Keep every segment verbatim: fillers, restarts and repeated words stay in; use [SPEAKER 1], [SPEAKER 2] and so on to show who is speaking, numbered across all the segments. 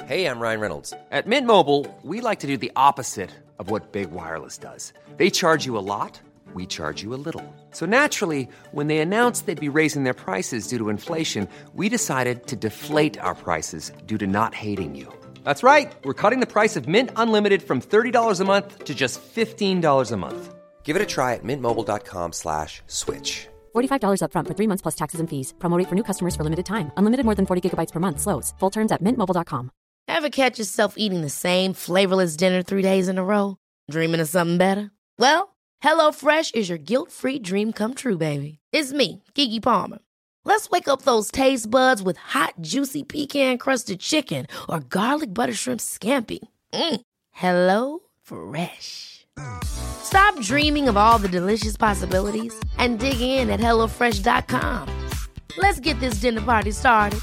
[SPEAKER 1] Hey, I'm Ryan Reynolds.
[SPEAKER 2] At Mint Mobile, we like to do the opposite of what Big Wireless does. They charge you a lot, we charge you a little. So naturally, when they announced they'd be raising their prices due to inflation, we decided to deflate our prices due to not hating you. That's right. We're cutting the price of Mint Unlimited from thirty dollars a month to just fifteen dollars a month.
[SPEAKER 1] Give it a try at mintmobile.com slash switch.
[SPEAKER 3] forty-five dollars up front for three months plus taxes and fees. Promo rate for new customers for limited time. Unlimited more than forty gigabytes per month. Slows full terms at mint mobile dot com.
[SPEAKER 4] Ever catch yourself eating the same flavorless dinner three days in a row? Dreaming of something better? Well, HelloFresh is your guilt-free dream come true, baby. It's me, Keke Palmer. Let's wake up those taste buds with hot, juicy pecan-crusted chicken or garlic butter shrimp scampi. Mm. Hello Fresh. Stop dreaming of all the delicious possibilities and dig in at hello fresh dot com. Let's get this dinner party started.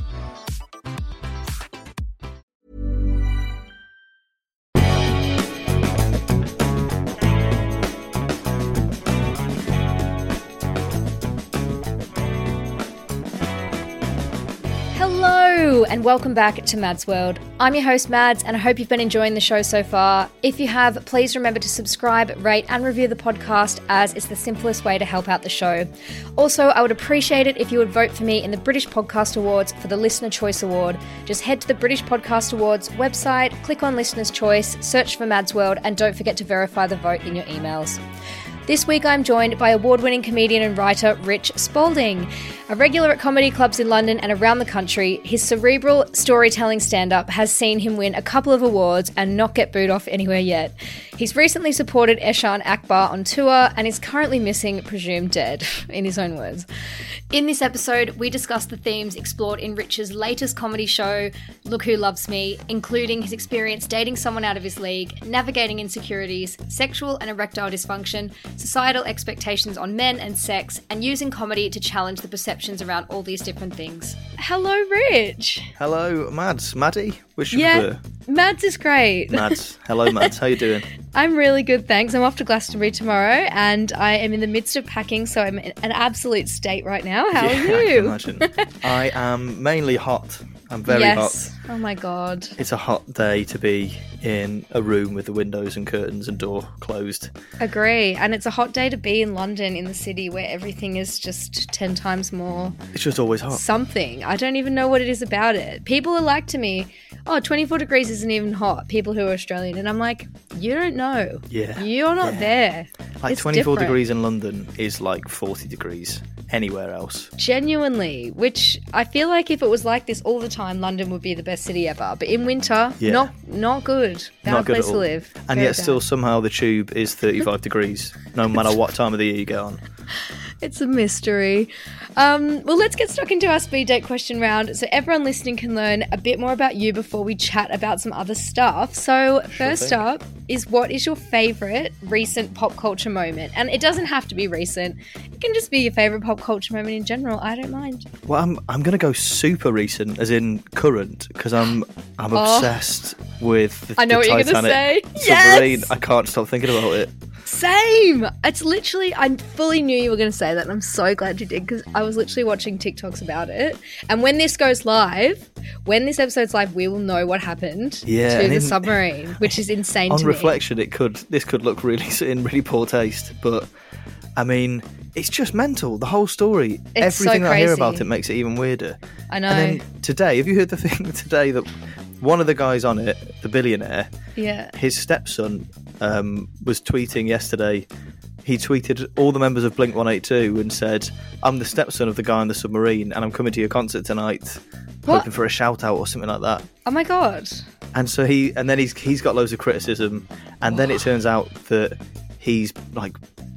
[SPEAKER 5] Hello and welcome back to Mads World. I'm your host Mads and I hope you've been enjoying the show so far. If you have, please remember to subscribe, rate and review the podcast as it's the simplest way to help out the show. Also, I would appreciate it if you would vote for me in the British Podcast Awards for the Listener Choice Award. Just head to the British Podcast Awards website, click on Listener's Choice, search for Mads World and don't forget to verify the vote in your emails. This week I'm joined by award-winning comedian and writer Rich Spalding. A regular at comedy clubs in London and around the country, his cerebral storytelling stand-up has seen him win a couple of awards and not get booed off anywhere yet. He's recently supported Eshaan Akbar on tour and is currently missing, presumed dead, in his own words. In this episode, we discuss the themes explored in Rich's latest comedy show, Look Who Loves Me, including his experience dating someone out of his league, navigating insecurities, sexual and erectile dysfunction, societal expectations on men and sex, and using comedy to challenge the perceptions around all these different things. Hello, Rich.
[SPEAKER 6] Hello, Mads. Maddie? Which you
[SPEAKER 5] Yeah,
[SPEAKER 6] prefer?
[SPEAKER 5] Mads is great.
[SPEAKER 6] Mads. Hello, Mads. How you doing?
[SPEAKER 5] I'm really good, thanks. I'm off to Glastonbury tomorrow and I am in the midst of packing, so I'm in an absolute state right now. How
[SPEAKER 6] yeah,
[SPEAKER 5] are you?
[SPEAKER 6] I can imagine. I am mainly hot. I'm very
[SPEAKER 5] yes.
[SPEAKER 6] hot.
[SPEAKER 5] Oh my God.
[SPEAKER 6] It's a hot day to be in a room with the windows and curtains and door closed.
[SPEAKER 5] Agree. And it's a hot day to be in London, in the city where everything is just ten times more
[SPEAKER 6] It's just always hot.
[SPEAKER 5] something. I don't even know what it is about it. People are like to me, oh, twenty-four degrees isn't even hot, people who are Australian. And I'm like, you don't know.
[SPEAKER 6] Yeah.
[SPEAKER 5] You're not
[SPEAKER 6] Yeah.
[SPEAKER 5] there.
[SPEAKER 6] Like
[SPEAKER 5] It's
[SPEAKER 6] twenty-four
[SPEAKER 5] different.
[SPEAKER 6] degrees in London is like forty degrees anywhere else.
[SPEAKER 5] Genuinely, which I feel like if it was like this all the time, London would be the best city ever. But in winter,
[SPEAKER 6] Yeah.
[SPEAKER 5] not not good. Bad
[SPEAKER 6] Not good
[SPEAKER 5] place
[SPEAKER 6] at
[SPEAKER 5] to
[SPEAKER 6] all.
[SPEAKER 5] live.
[SPEAKER 6] And
[SPEAKER 5] Very
[SPEAKER 6] yet
[SPEAKER 5] bad.
[SPEAKER 6] still somehow the tube is thirty-five degrees, no matter what time of the year you get on.
[SPEAKER 5] It's a mystery. Um, well, let's get stuck into our speed date question round so everyone listening can learn a bit more about you before we chat about some other stuff. So first
[SPEAKER 6] thing.
[SPEAKER 5] up is, what is your favourite recent pop culture moment? And it doesn't have to be recent. It can just be your favourite pop culture moment in general. I don't mind.
[SPEAKER 6] Well, I'm I'm gonna go super recent, as in current, because I'm I'm
[SPEAKER 5] Oh.
[SPEAKER 6] obsessed with the,
[SPEAKER 5] I know
[SPEAKER 6] the
[SPEAKER 5] what you're gonna
[SPEAKER 6] Titanic
[SPEAKER 5] say.
[SPEAKER 6] submarine.
[SPEAKER 5] Yes!
[SPEAKER 6] I can't stop thinking about it.
[SPEAKER 5] Same! It's literally, I fully knew you were going to say that, and I'm so glad you did, because I was literally watching TikToks about it. And when this goes live, when this episode's live, we will know what happened
[SPEAKER 6] Yeah,
[SPEAKER 5] to
[SPEAKER 6] and
[SPEAKER 5] the
[SPEAKER 6] in-
[SPEAKER 5] submarine, which is insane
[SPEAKER 6] On
[SPEAKER 5] to
[SPEAKER 6] reflection, it could this could look really in really poor taste, but I mean, it's just mental. The whole story,
[SPEAKER 5] It's so
[SPEAKER 6] everything I hear
[SPEAKER 5] crazy.
[SPEAKER 6] about it makes it even weirder.
[SPEAKER 5] me. I know.
[SPEAKER 6] And then today, have you heard the thing today that one of the guys on it, the billionaire,
[SPEAKER 5] yeah.
[SPEAKER 6] his stepson um, was tweeting yesterday. He tweeted all the members of Blink one eighty-two and said, "I'm the stepson of the guy on the submarine, and I'm coming to your concert tonight,
[SPEAKER 5] What?
[SPEAKER 6] hoping for a shout out or something like that."
[SPEAKER 5] Oh my God.
[SPEAKER 6] And so he, and then he's he's got loads of criticism, and then it turns out that he's like,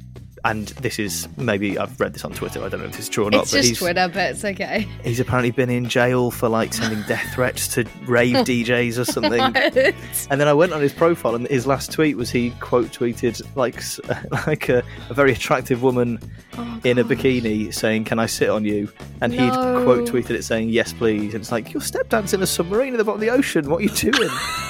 [SPEAKER 6] and this is maybe I've read this on Twitter. I don't know if it's true or not,
[SPEAKER 5] It's
[SPEAKER 6] but
[SPEAKER 5] just
[SPEAKER 6] he's
[SPEAKER 5] Twitter, but it's okay.
[SPEAKER 6] he's apparently been in jail for like sending death threats to rave D Js or something. And then I went on his profile, and his last tweet was he quote tweeted like s- like a, a very attractive woman
[SPEAKER 5] Oh,
[SPEAKER 6] in a
[SPEAKER 5] gosh.
[SPEAKER 6] bikini saying, "Can I sit on you?" And he'd
[SPEAKER 5] No.
[SPEAKER 6] quote tweeted it saying, "Yes, please." And it's like, your stepdad's in a submarine at the bottom of the ocean. What are you doing?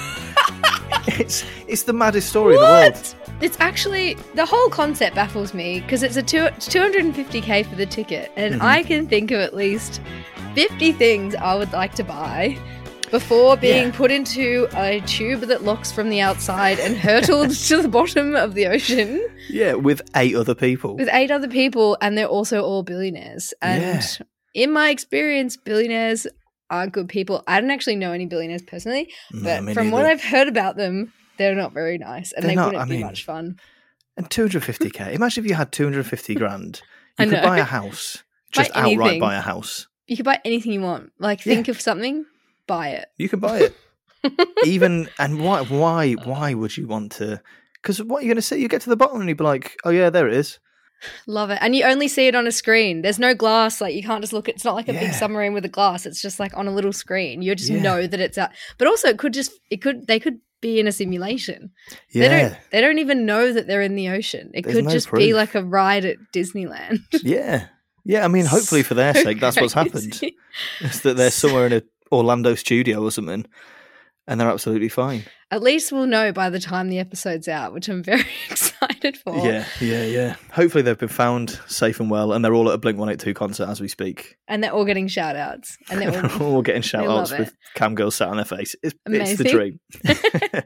[SPEAKER 6] it's it's the maddest story in the world.
[SPEAKER 5] What? It's actually, the whole concept baffles me, because it's a two, two hundred fifty k for the ticket, and
[SPEAKER 6] Mhm.
[SPEAKER 5] I can think of at least fifty things I would like to buy. before being
[SPEAKER 6] Yeah.
[SPEAKER 5] put into a tube that locks from the outside and hurtled to the bottom of the ocean
[SPEAKER 6] Yeah, with eight other people.
[SPEAKER 5] with eight other people, and they're also all billionaires. And
[SPEAKER 6] Yeah.
[SPEAKER 5] in my experience, billionaires are good people. I don't actually know any billionaires personally,
[SPEAKER 6] No,
[SPEAKER 5] but
[SPEAKER 6] me
[SPEAKER 5] from what
[SPEAKER 6] neither.
[SPEAKER 5] I've heard about them, they're not very nice, and
[SPEAKER 6] They're
[SPEAKER 5] they
[SPEAKER 6] not,
[SPEAKER 5] wouldn't
[SPEAKER 6] I
[SPEAKER 5] be
[SPEAKER 6] mean-
[SPEAKER 5] much fun.
[SPEAKER 6] And two hundred fifty k. Imagine if you had two hundred fifty grand.
[SPEAKER 5] I
[SPEAKER 6] You could
[SPEAKER 5] know.
[SPEAKER 6] buy a house.
[SPEAKER 5] Buy
[SPEAKER 6] Just outright
[SPEAKER 5] anything.
[SPEAKER 6] buy a house.
[SPEAKER 5] You could buy anything you want. Like,
[SPEAKER 6] Yeah.
[SPEAKER 5] think of something, buy it.
[SPEAKER 6] You can buy it. Even and why why why would you want to? Because what you're going to see, you get to the bottom and you'd be like, oh yeah, there it is.
[SPEAKER 5] Love it. And you only see it on a screen. There's no glass. Like, you can't just look. It's not like a
[SPEAKER 6] Yeah.
[SPEAKER 5] big submarine with a glass. It's just like on a little screen. You just
[SPEAKER 6] Yeah.
[SPEAKER 5] know that it's out. But also, it could just, it could, they could be in a simulation.
[SPEAKER 6] Yeah,
[SPEAKER 5] They don't, they don't even know that they're in the ocean. It
[SPEAKER 6] There's
[SPEAKER 5] could
[SPEAKER 6] no
[SPEAKER 5] just
[SPEAKER 6] proof.
[SPEAKER 5] be like a ride at Disneyland.
[SPEAKER 6] yeah, yeah. I mean, hopefully for their sake, that's what's happened.
[SPEAKER 5] Crazy.
[SPEAKER 6] It's that they're somewhere in a Orlando studio or something, and they're absolutely fine.
[SPEAKER 5] At least we'll know by the time the episode's out, which I'm very excited for.
[SPEAKER 6] Yeah, yeah, yeah. Hopefully they've been found safe and well, and they're all at a Blink one eighty-two concert as we speak.
[SPEAKER 5] And they're all getting shout outs. And they're
[SPEAKER 6] They're
[SPEAKER 5] all
[SPEAKER 6] all getting shout outs
[SPEAKER 5] love it.
[SPEAKER 6] with cam girls sat on their face. It's, it's the
[SPEAKER 5] Amazing.
[SPEAKER 6] dream.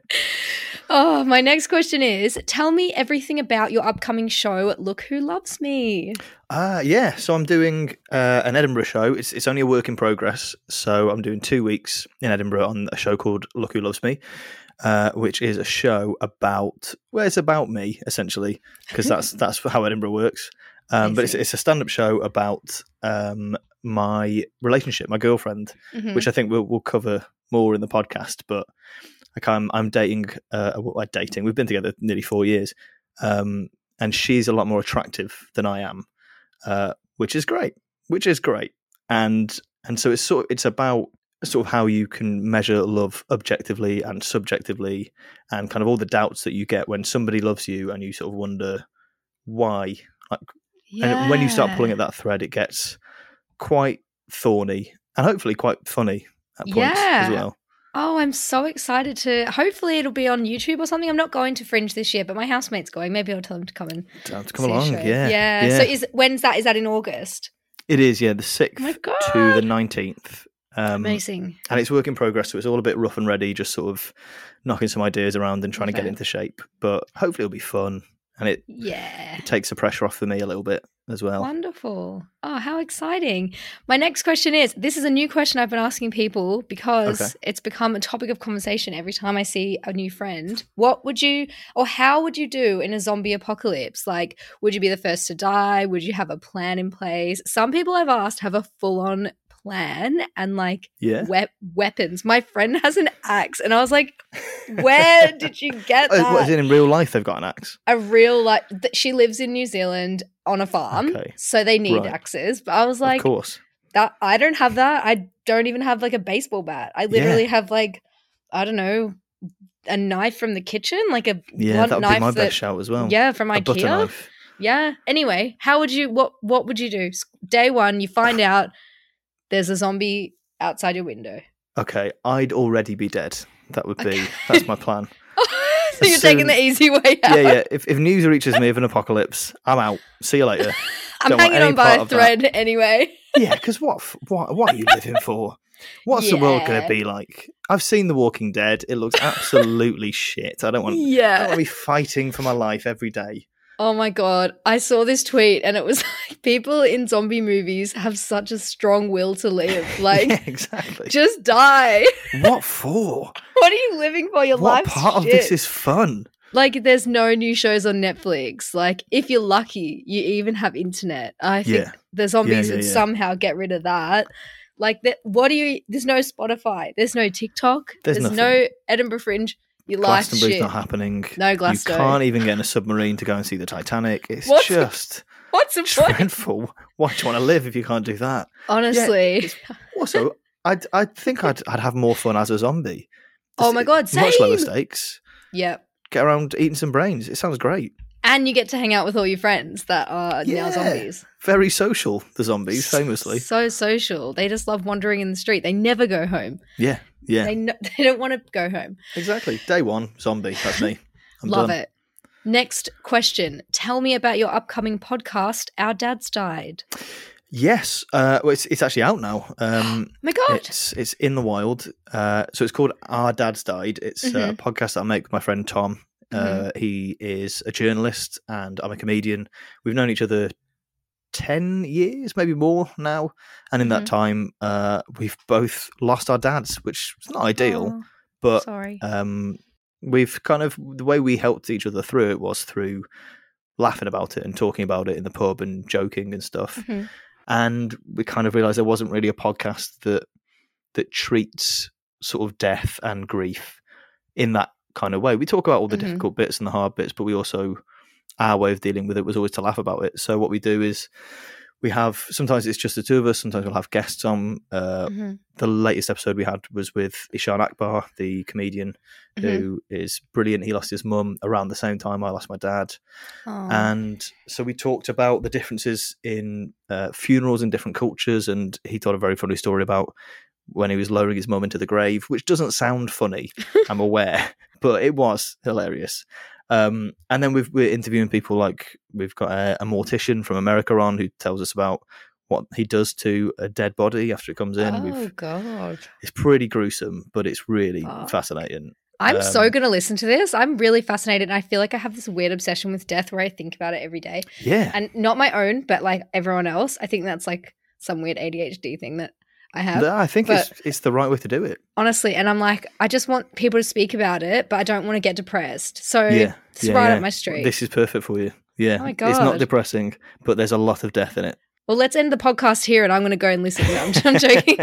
[SPEAKER 5] Oh, my next question is, tell me everything about your upcoming show, Look Who Loves Me.
[SPEAKER 6] Uh, yeah, so I'm doing uh, an Edinburgh show. It's it's only a work in progress. So I'm doing two weeks in Edinburgh on a show called Look Who Loves Me, uh, which is a show about, well, it's about me, essentially, because that's that's how Edinburgh works. Um, but it's,
[SPEAKER 5] see.
[SPEAKER 6] it's a stand-up show about um, my relationship, my girlfriend,
[SPEAKER 5] Mhm.
[SPEAKER 6] which I think we'll, we'll cover more in the podcast. But like I'm, I'm dating, uh, well, dating. We've been together nearly four years, um, and she's a lot more attractive than I am, uh, which is great. Which is great, and and so it's sort it's about sort of how you can measure love objectively and subjectively, and kind of all the doubts that you get when somebody loves you, and you sort of wonder why. Like, and when you start pulling at that thread, it gets quite thorny and hopefully quite funny at points
[SPEAKER 5] Yeah.
[SPEAKER 6] as well.
[SPEAKER 5] Oh, I'm so excited to. Hopefully, it'll be on YouTube or something. I'm not going to Fringe this year, but my housemate's going. Maybe I'll tell him to come and
[SPEAKER 6] Time to come
[SPEAKER 5] see a
[SPEAKER 6] along,
[SPEAKER 5] show.
[SPEAKER 6] yeah,
[SPEAKER 5] yeah. So is when's that? Is that in August?
[SPEAKER 6] it is, yeah, the sixth
[SPEAKER 5] Oh my
[SPEAKER 6] to the
[SPEAKER 5] God.
[SPEAKER 6] nineteenth. Um,
[SPEAKER 5] Amazing.
[SPEAKER 6] and it's work in progress, so it's all a bit rough and ready, just sort of knocking some ideas around and trying to
[SPEAKER 5] Okay.
[SPEAKER 6] get into shape. But hopefully, it'll be fun, and it,
[SPEAKER 5] Yeah.
[SPEAKER 6] it takes the pressure off for me a little bit as well.
[SPEAKER 5] Wonderful. Oh, how exciting. My next question is, this is a new question I've been asking people because
[SPEAKER 6] Okay.
[SPEAKER 5] it's become a topic of conversation every time I see a new friend. What would you, or how would you do in a zombie apocalypse? Like, would you be the first to die? Would you have a plan in place? Some people I've asked have a full-on plan and like
[SPEAKER 6] Yeah.
[SPEAKER 5] wep- weapons. My friend has an axe and I was like, where did you get
[SPEAKER 6] Oh,
[SPEAKER 5] that?
[SPEAKER 6] what, as in in real life, they've got an axe.
[SPEAKER 5] A real, like, th- she lives in New Zealand on a farm,
[SPEAKER 6] Okay.
[SPEAKER 5] so they need
[SPEAKER 6] Right.
[SPEAKER 5] axes. But I was like,
[SPEAKER 6] of course.
[SPEAKER 5] that I don't have that. I don't even have like a baseball bat. I literally have like, I don't know, a knife from the kitchen, like a
[SPEAKER 6] Yeah,
[SPEAKER 5] blunt
[SPEAKER 6] that would
[SPEAKER 5] knife
[SPEAKER 6] be my
[SPEAKER 5] that,
[SPEAKER 6] best shout as well.
[SPEAKER 5] yeah, from
[SPEAKER 6] a butter
[SPEAKER 5] IKEA.
[SPEAKER 6] knife.
[SPEAKER 5] Yeah. Anyway, how would you? What What would you do? S- Day one, you find out there's a zombie outside your window.
[SPEAKER 6] Okay, I'd already be dead. That would be, that's my plan.
[SPEAKER 5] So you're
[SPEAKER 6] As
[SPEAKER 5] taking
[SPEAKER 6] soon-
[SPEAKER 5] the easy way out.
[SPEAKER 6] Yeah, yeah. If, if news reaches me of an apocalypse, I'm out. See you later.
[SPEAKER 5] I'm
[SPEAKER 6] Don't want
[SPEAKER 5] hanging
[SPEAKER 6] any
[SPEAKER 5] on by
[SPEAKER 6] part
[SPEAKER 5] a
[SPEAKER 6] of that.
[SPEAKER 5] thread anyway.
[SPEAKER 6] Yeah, because what, f- what, what are you living for? What's the world going
[SPEAKER 5] Yeah.
[SPEAKER 6] to be like? I've seen The Walking Dead. It looks absolutely shit. I don't want. I don't
[SPEAKER 5] Yeah.
[SPEAKER 6] want to be fighting for my life every day.
[SPEAKER 5] Oh my God. I saw this tweet and it was like, people in zombie movies have such a strong will to live. Like,
[SPEAKER 6] yeah, exactly.
[SPEAKER 5] just die.
[SPEAKER 6] What for?
[SPEAKER 5] What are you living for? Your
[SPEAKER 6] What
[SPEAKER 5] life's
[SPEAKER 6] part of
[SPEAKER 5] shit.
[SPEAKER 6] this is fun?
[SPEAKER 5] Like, there's no new shows on Netflix. Like, if you're lucky, you even have internet. I think
[SPEAKER 6] Yeah.
[SPEAKER 5] the zombies
[SPEAKER 6] Yeah, yeah,
[SPEAKER 5] would
[SPEAKER 6] yeah.
[SPEAKER 5] somehow get rid of that. Like, that. What do you? There's no Spotify. There's no TikTok.
[SPEAKER 6] There's
[SPEAKER 5] There's,
[SPEAKER 6] nothing.
[SPEAKER 5] no Edinburgh Fringe. Your life's
[SPEAKER 6] Glastonbury's
[SPEAKER 5] shit.
[SPEAKER 6] not happening.
[SPEAKER 5] No
[SPEAKER 6] You
[SPEAKER 5] Glasgow.
[SPEAKER 6] can't even get in a submarine to go and see the Titanic. It's
[SPEAKER 5] What's the
[SPEAKER 6] just
[SPEAKER 5] What's the point?
[SPEAKER 6] dreadful. Why do you want to live if you can't do that?
[SPEAKER 5] Honestly.
[SPEAKER 6] Also, I'd, I think I'd, I'd have more fun as a zombie.
[SPEAKER 5] Oh my God,
[SPEAKER 6] Much lower
[SPEAKER 5] same.
[SPEAKER 6] stakes.
[SPEAKER 5] Yep.
[SPEAKER 6] Get around eating some brains. It sounds great.
[SPEAKER 5] And you get to hang out with all your friends that are
[SPEAKER 6] Yeah.
[SPEAKER 5] now zombies.
[SPEAKER 6] Very social, the zombies, famously.
[SPEAKER 5] So social. They just love wandering in the street. They never go home.
[SPEAKER 6] Yeah, yeah,
[SPEAKER 5] They no- they don't want to go home.
[SPEAKER 6] exactly. Day one, zombie. That's me. I'm
[SPEAKER 5] Love
[SPEAKER 6] done.
[SPEAKER 5] it. Next question. Tell me about your upcoming podcast, Our Dads Died.
[SPEAKER 6] Yes, uh, well, it's it's actually out now. Um,
[SPEAKER 5] Oh my God.
[SPEAKER 6] it's it's in the wild. Uh, so it's called Our Dad's Died. It's uh, a
[SPEAKER 5] Mhm.
[SPEAKER 6] podcast that I make with my friend Tom. Uh,
[SPEAKER 5] Mhm.
[SPEAKER 6] He is a journalist and I'm a comedian. We've known each other ten years, maybe more now. And in that
[SPEAKER 5] Mhm.
[SPEAKER 6] time, uh, we've both lost our dads, which is not ideal.
[SPEAKER 5] Oh,
[SPEAKER 6] but
[SPEAKER 5] sorry.
[SPEAKER 6] um, we've kind of, the way we helped each other through it was through laughing about it and talking about it in the pub and joking and stuff.
[SPEAKER 5] Mhm.
[SPEAKER 6] And we kind of realized there wasn't really a podcast that that treats sort of death and grief in that kind of way. We talk about all the
[SPEAKER 5] Mhm.
[SPEAKER 6] difficult bits and the hard bits, but we also, our way of dealing with it was always to laugh about it. So what we do is we have, sometimes it's just the two of us, sometimes we'll have guests on. Uh,
[SPEAKER 5] Mhm.
[SPEAKER 6] The latest episode we had was with Ishan Akbar, the comedian,
[SPEAKER 5] Mhm.
[SPEAKER 6] who is brilliant. He lost his mum around the same time I lost my dad.
[SPEAKER 5] Oh.
[SPEAKER 6] And so we talked about the differences in uh, funerals in different cultures, and he told a very funny story about when he was lowering his mum into the grave, which doesn't sound funny, I'm aware, but it was hilarious. Um, and then we've, we're interviewing people like we've got a, a mortician from America on who tells us about what he does to a dead body after it comes in.
[SPEAKER 5] Oh,
[SPEAKER 6] We've,
[SPEAKER 5] God.
[SPEAKER 6] it's pretty gruesome, but it's really
[SPEAKER 5] Oh.
[SPEAKER 6] fascinating.
[SPEAKER 5] I'm so
[SPEAKER 6] Um,
[SPEAKER 5] going to listen to this. I'm really fascinated. And I feel like I have this weird obsession with death where I think about it every day.
[SPEAKER 6] Yeah.
[SPEAKER 5] And not my own, but like everyone else. I think that's like some weird A D H D thing that I have.
[SPEAKER 6] I think
[SPEAKER 5] but-
[SPEAKER 6] it's it's the right way to do it.
[SPEAKER 5] Honestly. And I'm like, I just want people to speak about it, but I don't want to get depressed. So
[SPEAKER 6] Yeah.
[SPEAKER 5] it's
[SPEAKER 6] yeah,
[SPEAKER 5] right
[SPEAKER 6] yeah.
[SPEAKER 5] up my street.
[SPEAKER 6] This is perfect for you. Yeah.
[SPEAKER 5] Oh my
[SPEAKER 6] It's not
[SPEAKER 5] God.
[SPEAKER 6] depressing, but there's a lot of death in it.
[SPEAKER 5] Well, let's end the podcast here and I'm going to go and listen. No, I'm, I'm joking.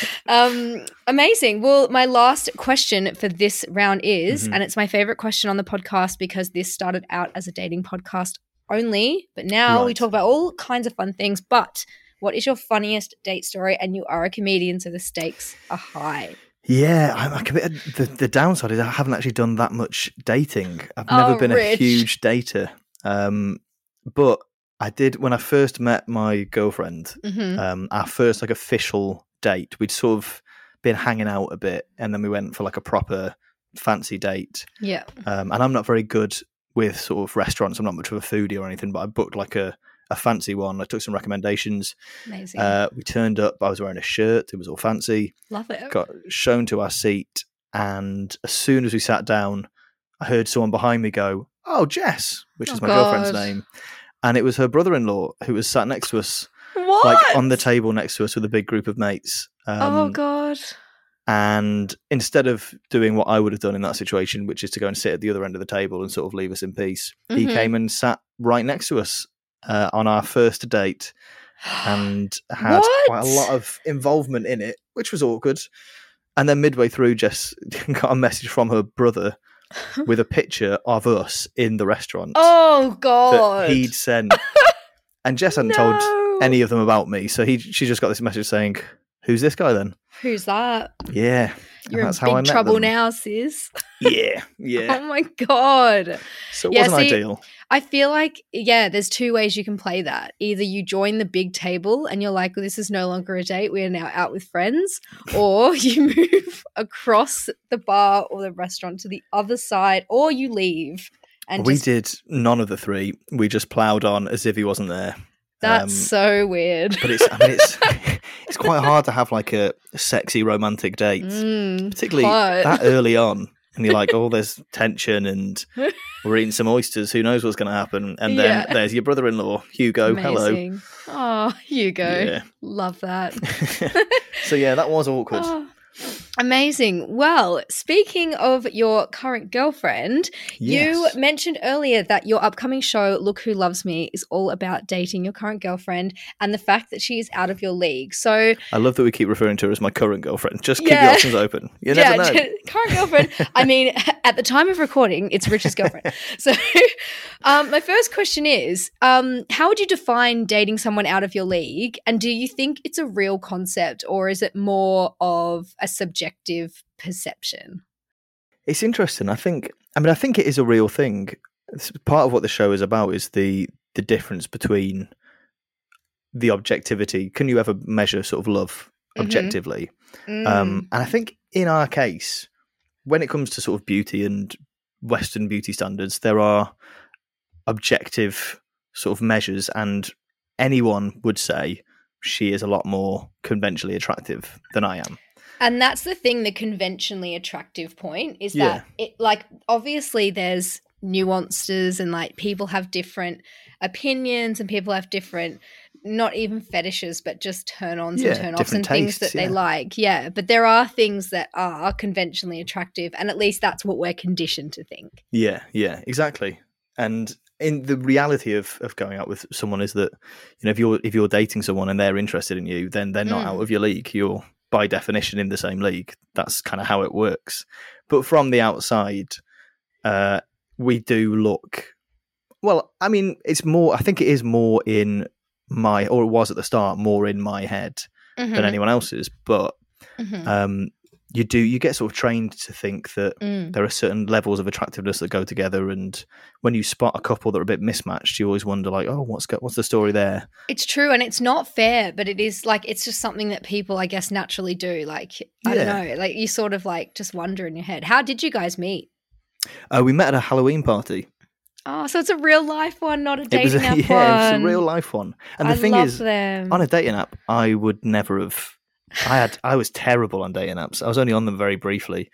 [SPEAKER 5] um, amazing. Well, my last question for this round is,
[SPEAKER 6] Mhm.
[SPEAKER 5] and it's my favorite question on the podcast because this started out as a dating podcast only, but now we
[SPEAKER 6] Right.
[SPEAKER 5] talk about all kinds of fun things. But what is your funniest date story? And you are a comedian, so the stakes are high.
[SPEAKER 6] Yeah, I'm like a bit. The, the downside is I haven't actually done that much dating. I've
[SPEAKER 5] Oh,
[SPEAKER 6] never been a
[SPEAKER 5] Rich.
[SPEAKER 6] huge dater. Um, but I did when I first met my girlfriend.
[SPEAKER 5] Mhm.
[SPEAKER 6] Um, our first like official date, we'd sort of been hanging out a bit, and then we went for like a proper fancy date.
[SPEAKER 5] Yeah.
[SPEAKER 6] Um, and I'm not very good with sort of restaurants. I'm not much of a foodie or anything, but I booked like a, a fancy one. I took some recommendations.
[SPEAKER 5] Amazing.
[SPEAKER 6] Uh, we turned up. I was wearing a shirt. It was all fancy.
[SPEAKER 5] Love it.
[SPEAKER 6] Got shown to our seat, and as soon as we sat down, I heard someone behind me go, "Oh, Jess," which
[SPEAKER 5] Oh,
[SPEAKER 6] is my girlfriend's
[SPEAKER 5] God.
[SPEAKER 6] name, and it was her brother-in-law who was sat next to us,
[SPEAKER 5] What?
[SPEAKER 6] like on the table next to us with a big group of mates. Um,
[SPEAKER 5] oh, God.
[SPEAKER 6] And instead of doing what I would have done in that situation, which is to go and sit at the other end of the table and sort of leave us in peace, he
[SPEAKER 5] Mhm.
[SPEAKER 6] came and sat right next to us uh, on our first date and had
[SPEAKER 5] What?
[SPEAKER 6] quite a lot of involvement in it, which was awkward. And then midway through, Jess got a message from her brother with a picture of us in the restaurant
[SPEAKER 5] Oh, God.
[SPEAKER 6] that he'd sent. And Jess hadn't
[SPEAKER 5] No.
[SPEAKER 6] told any of them about me, so he she just got this message saying, "Who's this guy then?"
[SPEAKER 5] Who's that?
[SPEAKER 6] Yeah, and
[SPEAKER 5] You're in
[SPEAKER 6] that's how I
[SPEAKER 5] big
[SPEAKER 6] met
[SPEAKER 5] trouble
[SPEAKER 6] them.
[SPEAKER 5] now, sis.
[SPEAKER 6] Yeah, yeah.
[SPEAKER 5] Oh my God.
[SPEAKER 6] So it
[SPEAKER 5] Yeah,
[SPEAKER 6] wasn't
[SPEAKER 5] see,
[SPEAKER 6] ideal.
[SPEAKER 5] I feel like, yeah, there's two ways you can play that. Either you join the big table and you're like, well, this is no longer a date. We are now out with friends. Or you move across the bar or the restaurant to the other side, or you leave. And
[SPEAKER 6] We
[SPEAKER 5] just,
[SPEAKER 6] did none of the three. We just ploughed on as if he wasn't there.
[SPEAKER 5] that's
[SPEAKER 6] Um,
[SPEAKER 5] so weird.
[SPEAKER 6] But it's, I mean, it's it's quite hard to have like a sexy romantic date,
[SPEAKER 5] Mm,
[SPEAKER 6] particularly
[SPEAKER 5] hot.
[SPEAKER 6] that early on. And you're like, oh, there's tension, and we're eating some oysters. Who knows what's going to happen? And then
[SPEAKER 5] Yeah.
[SPEAKER 6] there's your brother-in-law, Hugo. Hello.
[SPEAKER 5] Amazing. Oh, Hugo.
[SPEAKER 6] Yeah.
[SPEAKER 5] Love that.
[SPEAKER 6] So yeah, that was awkward.
[SPEAKER 5] Oh, amazing. Well, speaking of your current girlfriend,
[SPEAKER 6] Yes.
[SPEAKER 5] you mentioned earlier that your upcoming show, Look Who Loves Me, is all about dating your current girlfriend and the fact that she is out of your league. So,
[SPEAKER 6] I love that we keep referring to her as my current girlfriend. Just keep
[SPEAKER 5] Yeah.
[SPEAKER 6] your options open. You never know.
[SPEAKER 5] current girlfriend. I mean, at the time of recording, it's Rich's girlfriend. So, um, my first question is, um, how would you define dating someone out of your league? And do you think it's a real concept, or is it more of a subjective perception?
[SPEAKER 6] It's interesting. I think. I mean, I think it is a real thing. It's part of what the show is about is the the difference between the objectivity. Can you ever measure sort of love
[SPEAKER 5] Mhm.
[SPEAKER 6] objectively?
[SPEAKER 5] Mm.
[SPEAKER 6] Um, and I think in our case, when it comes to sort of beauty and Western beauty standards, there are objective sort of measures, and anyone would say she is a lot more conventionally attractive than I am.
[SPEAKER 5] And that's the thing, the conventionally attractive point is
[SPEAKER 6] Yeah.
[SPEAKER 5] that it like obviously there's nuances and like people have different opinions and people have different not even fetishes but just turn-ons
[SPEAKER 6] Yeah,
[SPEAKER 5] and turn-offs and
[SPEAKER 6] different
[SPEAKER 5] things
[SPEAKER 6] tastes,
[SPEAKER 5] that they
[SPEAKER 6] yeah.
[SPEAKER 5] like. Yeah, but there are things that are conventionally attractive and at least that's what we're conditioned to think.
[SPEAKER 6] Yeah, yeah, exactly. And in the reality of, of going out with someone is that, you know, if you're if you're dating someone and they're interested in you, then they're not
[SPEAKER 5] Mm.
[SPEAKER 6] out of your league. You're by definition in the same league. That's kind of how it works. But from the outside, uh, we do look. Well, I mean, it's more. I think it is more in my, or it was at the start, more in my head
[SPEAKER 5] Mhm.
[SPEAKER 6] than anyone else's. But
[SPEAKER 5] Mhm.
[SPEAKER 6] um, you do you get sort of trained to think that
[SPEAKER 5] Mm.
[SPEAKER 6] there are certain levels of attractiveness that go together, and when you spot a couple that are a bit mismatched, you always wonder like, oh, what's go- what's the story there?
[SPEAKER 5] It's true and it's not fair, but it is like it's just something that people I guess naturally do. Like I
[SPEAKER 6] Yeah.
[SPEAKER 5] don't know, like you sort of like just wonder in your head. How did you guys meet?
[SPEAKER 6] Uh, we met at a Halloween party.
[SPEAKER 5] Oh, so it's a real life one, not a
[SPEAKER 6] It
[SPEAKER 5] dating
[SPEAKER 6] was a,
[SPEAKER 5] app
[SPEAKER 6] yeah, it
[SPEAKER 5] one.
[SPEAKER 6] was a real life one. And the
[SPEAKER 5] I
[SPEAKER 6] thing
[SPEAKER 5] love
[SPEAKER 6] is,
[SPEAKER 5] them.
[SPEAKER 6] on a dating app, I would never have. I had. I was terrible on dating apps. I was only on them very briefly.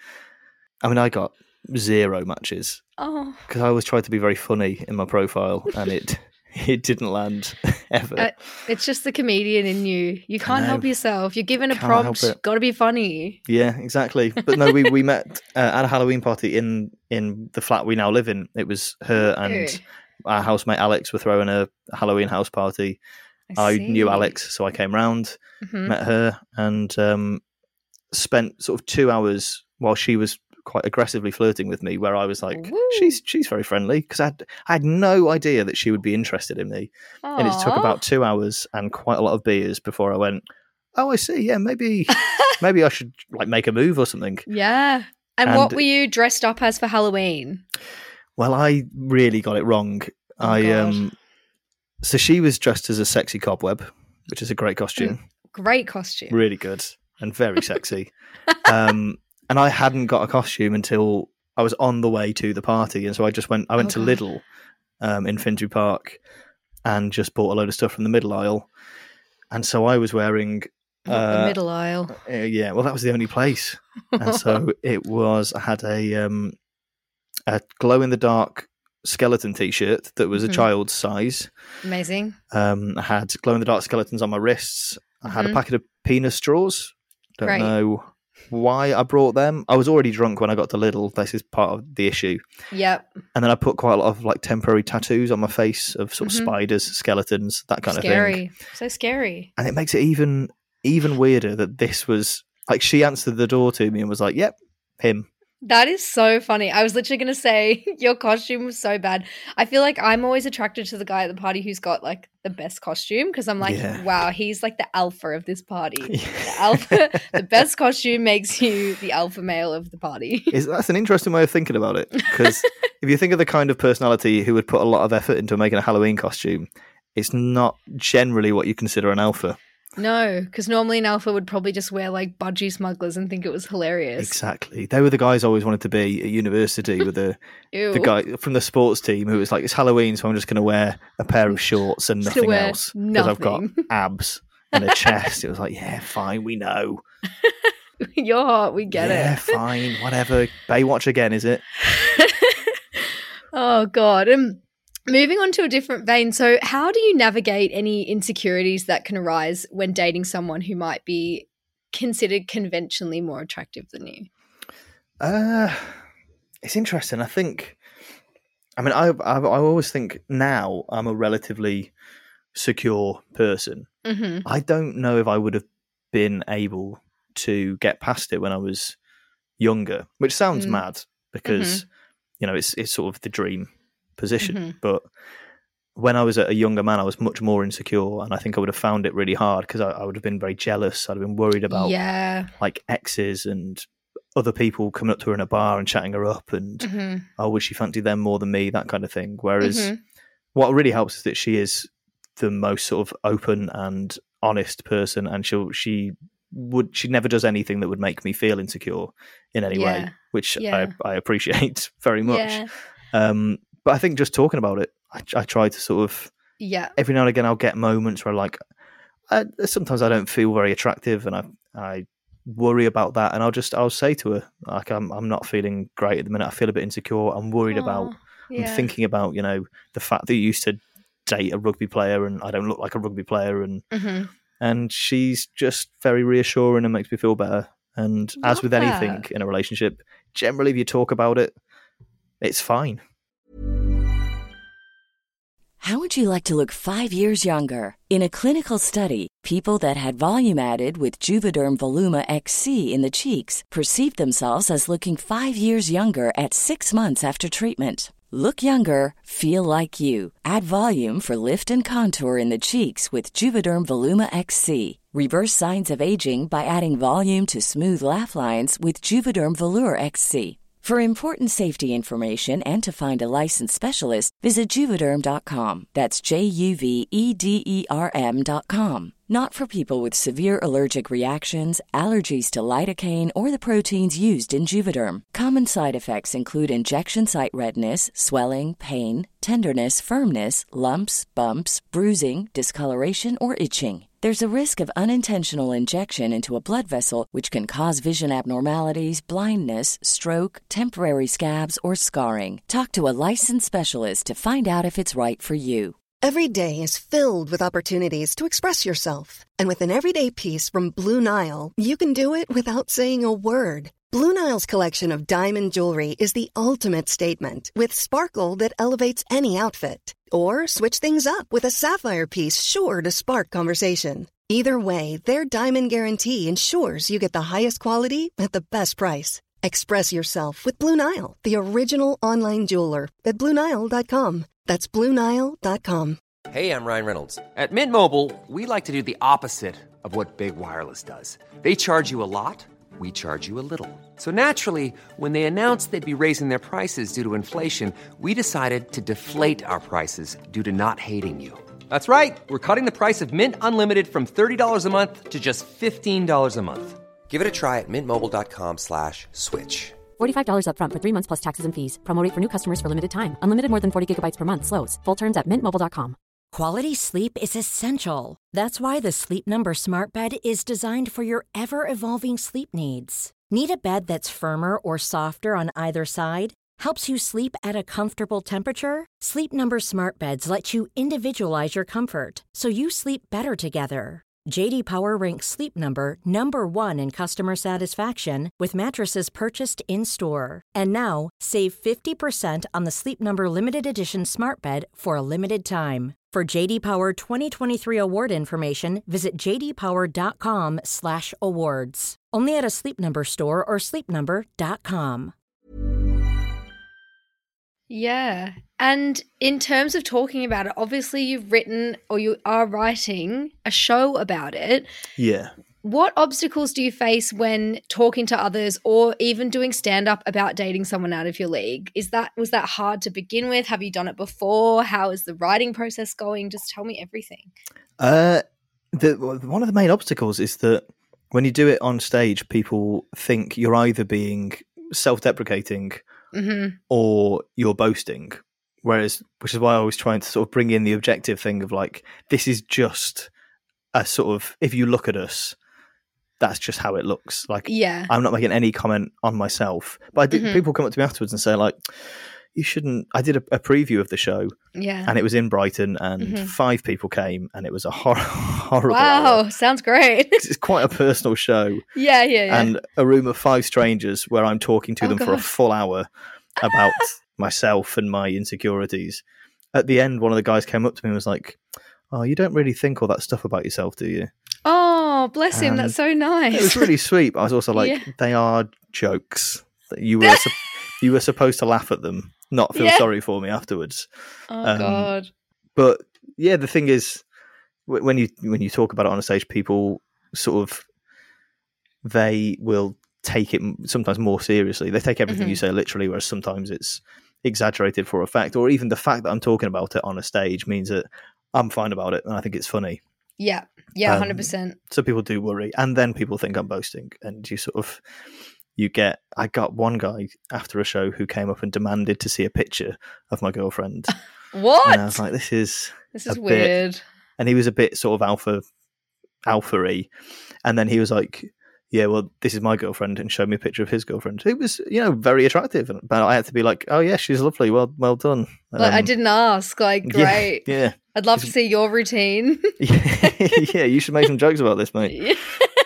[SPEAKER 6] I mean, I got zero matches
[SPEAKER 5] Oh,
[SPEAKER 6] because I always tried to be very funny in my profile, and it it didn't land ever.
[SPEAKER 5] uh, it's just the comedian in you. You can't
[SPEAKER 6] know.
[SPEAKER 5] help yourself. You're given a
[SPEAKER 6] Can't help
[SPEAKER 5] prompt.
[SPEAKER 6] it.
[SPEAKER 5] Got to be funny.
[SPEAKER 6] Yeah, exactly. But no, we we met uh, at a Halloween party in in the flat we now live in. It was her and
[SPEAKER 5] Ew.
[SPEAKER 6] our housemate Alex were throwing a Halloween house party.
[SPEAKER 5] I,
[SPEAKER 6] I
[SPEAKER 5] see.
[SPEAKER 6] knew Alex, so I came round,
[SPEAKER 5] Mhm.
[SPEAKER 6] met her, and um, spent sort of two hours while she was quite aggressively flirting with me. Where I was like,
[SPEAKER 5] Woo.
[SPEAKER 6] "She's she's very friendly," because I had I had no idea that she would be interested in me, and it took
[SPEAKER 5] Aw.
[SPEAKER 6] about two hours and quite a lot of beers before I went, "Oh, I see. Yeah, maybe maybe I should like make a move or something."
[SPEAKER 5] Yeah. And,
[SPEAKER 6] And-
[SPEAKER 5] what were you dressed up as for Halloween?
[SPEAKER 6] Well, I really got it wrong.
[SPEAKER 5] Oh,
[SPEAKER 6] I
[SPEAKER 5] God.
[SPEAKER 6] um, so she was dressed as a sexy cobweb, which is a great costume.
[SPEAKER 5] Great costume.
[SPEAKER 6] Really good and very sexy. um, and I hadn't got a costume until I was on the way to the party, and so I just went. I went
[SPEAKER 5] Oh,
[SPEAKER 6] to
[SPEAKER 5] God.
[SPEAKER 6] Lidl um, in Finsbury Park and just bought a load of stuff from the middle aisle. And so I was wearing,
[SPEAKER 5] Not
[SPEAKER 6] uh,
[SPEAKER 5] the middle aisle.
[SPEAKER 6] uh, yeah. Well, that was the only place, and so it was. I had a um, a glow in the dark skeleton T-shirt that was a
[SPEAKER 5] Mhm.
[SPEAKER 6] child's size.
[SPEAKER 5] Amazing.
[SPEAKER 6] Um, I had glow in the dark skeletons on my wrists. I had
[SPEAKER 5] Mhm.
[SPEAKER 6] a packet of penis straws. Don't
[SPEAKER 5] Great.
[SPEAKER 6] know why I brought them. I was already drunk when I got to Lidl. This is part of the issue.
[SPEAKER 5] Yep.
[SPEAKER 6] And then I put quite a lot of like temporary tattoos on my face of sort of
[SPEAKER 5] Mhm.
[SPEAKER 6] spiders, skeletons, that kind of thing.
[SPEAKER 5] Scary. So scary.
[SPEAKER 6] And it makes it even even weirder that this was like she answered the door to me and was like, "Yep, him."
[SPEAKER 5] That is so funny. I was literally going to say your costume was so bad. I feel like I'm always attracted to the guy at the party who's got like the best costume because I'm like,
[SPEAKER 6] Yeah.
[SPEAKER 5] wow, he's like the alpha of this party. The
[SPEAKER 6] Yeah.
[SPEAKER 5] alpha, the best costume makes you the alpha male of the party.
[SPEAKER 6] Is that's an interesting way of thinking about it, because if you think of the kind of personality who would put a lot of effort into making a Halloween costume, it's not generally what you consider an alpha.
[SPEAKER 5] No, because normally an alpha would probably just wear like budgie smugglers and think it was hilarious.
[SPEAKER 6] Exactly. They were the guys I always wanted to be at university with the
[SPEAKER 5] Ew.
[SPEAKER 6] the guy from the sports team who was like, it's Halloween, so I'm just going to wear a pair of shorts and
[SPEAKER 5] Just to
[SPEAKER 6] nothing
[SPEAKER 5] wear
[SPEAKER 6] else because I've got
[SPEAKER 5] nothing.
[SPEAKER 6] abs and a chest. It was like, yeah, fine, we know.
[SPEAKER 5] You're hot, we get
[SPEAKER 6] yeah,
[SPEAKER 5] it.
[SPEAKER 6] fine, whatever. Baywatch again, is it?
[SPEAKER 5] Oh God. Um, moving on to a different vein. So, how do you navigate any insecurities that can arise when dating someone who might be considered conventionally more attractive than you?
[SPEAKER 6] Uh, it's interesting. I think. I mean, I, I I always think now I'm a relatively secure person.
[SPEAKER 5] Mm-hmm.
[SPEAKER 6] I don't know if I would have been able to get past it when I was younger, which sounds
[SPEAKER 5] Mm.
[SPEAKER 6] mad because you know it's it's sort of the dream position.
[SPEAKER 5] Mhm.
[SPEAKER 6] But when I was a younger man, I was much more insecure, and I think I would have found it really hard because I, I would have been very jealous. I'd have been worried about
[SPEAKER 5] Yeah.
[SPEAKER 6] like exes and other people coming up to her in a bar and chatting her up, and
[SPEAKER 5] Mm-hmm.
[SPEAKER 6] oh, would she fancy them more than me? That kind of thing. Whereas
[SPEAKER 5] Mhm.
[SPEAKER 6] what really helps is that she is the most sort of open and honest person, and she'll she would she never does anything that would make me feel insecure in any way,
[SPEAKER 5] Yeah.
[SPEAKER 6] which
[SPEAKER 5] Yeah.
[SPEAKER 6] I, I appreciate very much.
[SPEAKER 5] Yeah.
[SPEAKER 6] Um, but I think just talking about it, I, I try to sort of
[SPEAKER 5] Yeah.
[SPEAKER 6] every now and again I'll get moments where like, I, sometimes I don't feel very attractive, and I I worry about that. And I'll just I'll say to her, like, I'm I'm not feeling great at the minute. I feel a bit insecure. I'm worried
[SPEAKER 5] Aw,
[SPEAKER 6] about.
[SPEAKER 5] yeah.
[SPEAKER 6] I'm thinking about, you know, the fact that you used to date a rugby player, and I don't look like a rugby player, and
[SPEAKER 5] Mhm.
[SPEAKER 6] and she's just very reassuring and makes me feel better. And as
[SPEAKER 5] Love
[SPEAKER 6] with anything
[SPEAKER 5] that.
[SPEAKER 6] in a relationship, generally, if you talk about it, it's fine.
[SPEAKER 7] How would you like to look five years younger? In a clinical study, people that had volume added with Juvederm Voluma X C in the cheeks perceived themselves as looking five years younger at six months after treatment. Look younger, feel like you. Add volume for lift and contour in the cheeks with Juvederm Voluma X C. Reverse signs of aging by adding volume to smooth laugh lines with Juvederm Volure X C. For important safety information and to find a licensed specialist, visit Juvederm dot com. That's J U V E D E R M dot com. Not for people with severe allergic reactions, allergies to lidocaine, or the proteins used in Juvederm. Common side effects include injection site redness, swelling, pain, tenderness, firmness, lumps, bumps, bruising, discoloration, or itching. There's a risk of unintentional injection into a blood vessel, which can cause vision abnormalities, blindness, stroke, temporary scabs, or scarring. Talk to a licensed specialist to find out if it's right for you.
[SPEAKER 8] Every day is filled with opportunities to express yourself. And with an everyday piece from Blue Nile, you can do it without saying a word. Blue Nile's collection of diamond jewelry is the ultimate statement, with sparkle that elevates any outfit. Or switch things up with a sapphire piece sure to spark conversation. Either way, their diamond guarantee ensures you get the highest quality at the best price. Express yourself with Blue Nile, the original online jeweler, at Blue Nile dot com. That's Blue Nile dot com.
[SPEAKER 1] Hey, I'm Ryan Reynolds.
[SPEAKER 2] At Mint Mobile, we like to do the opposite of what Big Wireless does. They charge you a lot, we charge you a little. So naturally, when they announced they'd be raising their prices due to inflation, we decided to deflate our prices due to not hating you. That's right. We're cutting the price of Mint Unlimited from thirty dollars a month to just fifteen dollars a month.
[SPEAKER 1] Give it a try at mintmobile.com slash switch.
[SPEAKER 3] forty-five dollars up front for three months plus taxes and fees. Promo rate for new customers for limited time. Unlimited more than forty gigabytes per month slows. Full terms at mint mobile dot com.
[SPEAKER 9] Quality sleep is essential. That's why the Sleep Number Smart Bed is designed for your ever-evolving sleep needs. Need a bed that's firmer or softer on either side? Helps you sleep at a comfortable temperature? Sleep Number Smart Beds let you individualize your comfort, so you sleep better together. J D Power ranks Sleep Number number one in customer satisfaction with mattresses purchased in-store. And now, save fifty percent on the Sleep Number Limited Edition Smart Bed for a limited time. For J D Power twenty twenty-three award information, visit j d power dot com slash awards. Only at a Sleep Number store or sleep number dot com.
[SPEAKER 5] Yeah. And in terms of talking about it, obviously you've written or you are writing a show about it.
[SPEAKER 6] Yeah.
[SPEAKER 5] What obstacles do you face when talking to others or even doing stand-up about dating someone out of your league? Is that was that hard to begin with? Have you done it before? How is the writing process going? Just tell me everything.
[SPEAKER 6] Uh, the, one of the main obstacles is that when you do it on stage, people think you're either being self-deprecating
[SPEAKER 5] Mm-hmm.
[SPEAKER 6] or you're boasting. Whereas, which is why I always try to sort of bring in the objective thing of like, this is just a sort of, if you look at us, that's just how it looks. Like,
[SPEAKER 5] Yeah.
[SPEAKER 6] I'm not making any comment on myself. But I did,
[SPEAKER 5] Mhm.
[SPEAKER 6] people come up to me afterwards and say like, you shouldn't, I did a, a preview of the show
[SPEAKER 5] Yeah.
[SPEAKER 6] and it was in Brighton and
[SPEAKER 5] Mhm.
[SPEAKER 6] five people came and it was a hor- horrible
[SPEAKER 5] Wow,
[SPEAKER 6] hour.
[SPEAKER 5] sounds great.
[SPEAKER 6] It's quite a personal show.
[SPEAKER 5] yeah, yeah, yeah.
[SPEAKER 6] And a room of five strangers where I'm talking to
[SPEAKER 5] Oh,
[SPEAKER 6] them for a
[SPEAKER 5] God.
[SPEAKER 6] full hour about myself and my insecurities. At the end, one of the guys came up to me and was like, "Oh, you don't really think all that stuff about yourself, do you?"
[SPEAKER 5] Oh, bless him.
[SPEAKER 6] Um,
[SPEAKER 5] That's so nice.
[SPEAKER 6] It was really sweet. But I was also like,
[SPEAKER 5] Yeah.
[SPEAKER 6] "They are jokes. That you were sup- you were supposed to laugh at them, not feel
[SPEAKER 5] Yeah.
[SPEAKER 6] sorry for me afterwards."
[SPEAKER 5] Oh,
[SPEAKER 6] um,
[SPEAKER 5] God.
[SPEAKER 6] But yeah, the thing is, wh- when you when you talk about it on a stage, people sort of they will take it m- sometimes more seriously. They take everything
[SPEAKER 5] Mhm.
[SPEAKER 6] you say literally, whereas sometimes it's exaggerated for effect, or even the fact that I'm talking about it on a stage means that I'm fine about it and I think it's funny.
[SPEAKER 5] Yeah. Yeah,
[SPEAKER 6] Um,
[SPEAKER 5] one hundred percent.
[SPEAKER 6] So people do worry, and then people think I'm boasting, and you sort of you get. I got one guy after a show who came up and demanded to see a picture of my girlfriend,
[SPEAKER 5] What?
[SPEAKER 6] and I was like, "This is
[SPEAKER 5] this
[SPEAKER 6] a
[SPEAKER 5] is
[SPEAKER 6] bit-
[SPEAKER 5] weird.
[SPEAKER 6] and he was a bit sort of alpha alpha-y. And then he was like, yeah, well, this is my girlfriend, and showed me a picture of his girlfriend. It was, you know, very attractive. But I had to be like, oh, yeah, she's lovely. Well, well done. Um,
[SPEAKER 5] Like, I didn't ask. Like, great.
[SPEAKER 6] Yeah. yeah.
[SPEAKER 5] I'd love to see your routine.
[SPEAKER 6] Yeah, you should make some jokes about this, mate.
[SPEAKER 5] Yeah.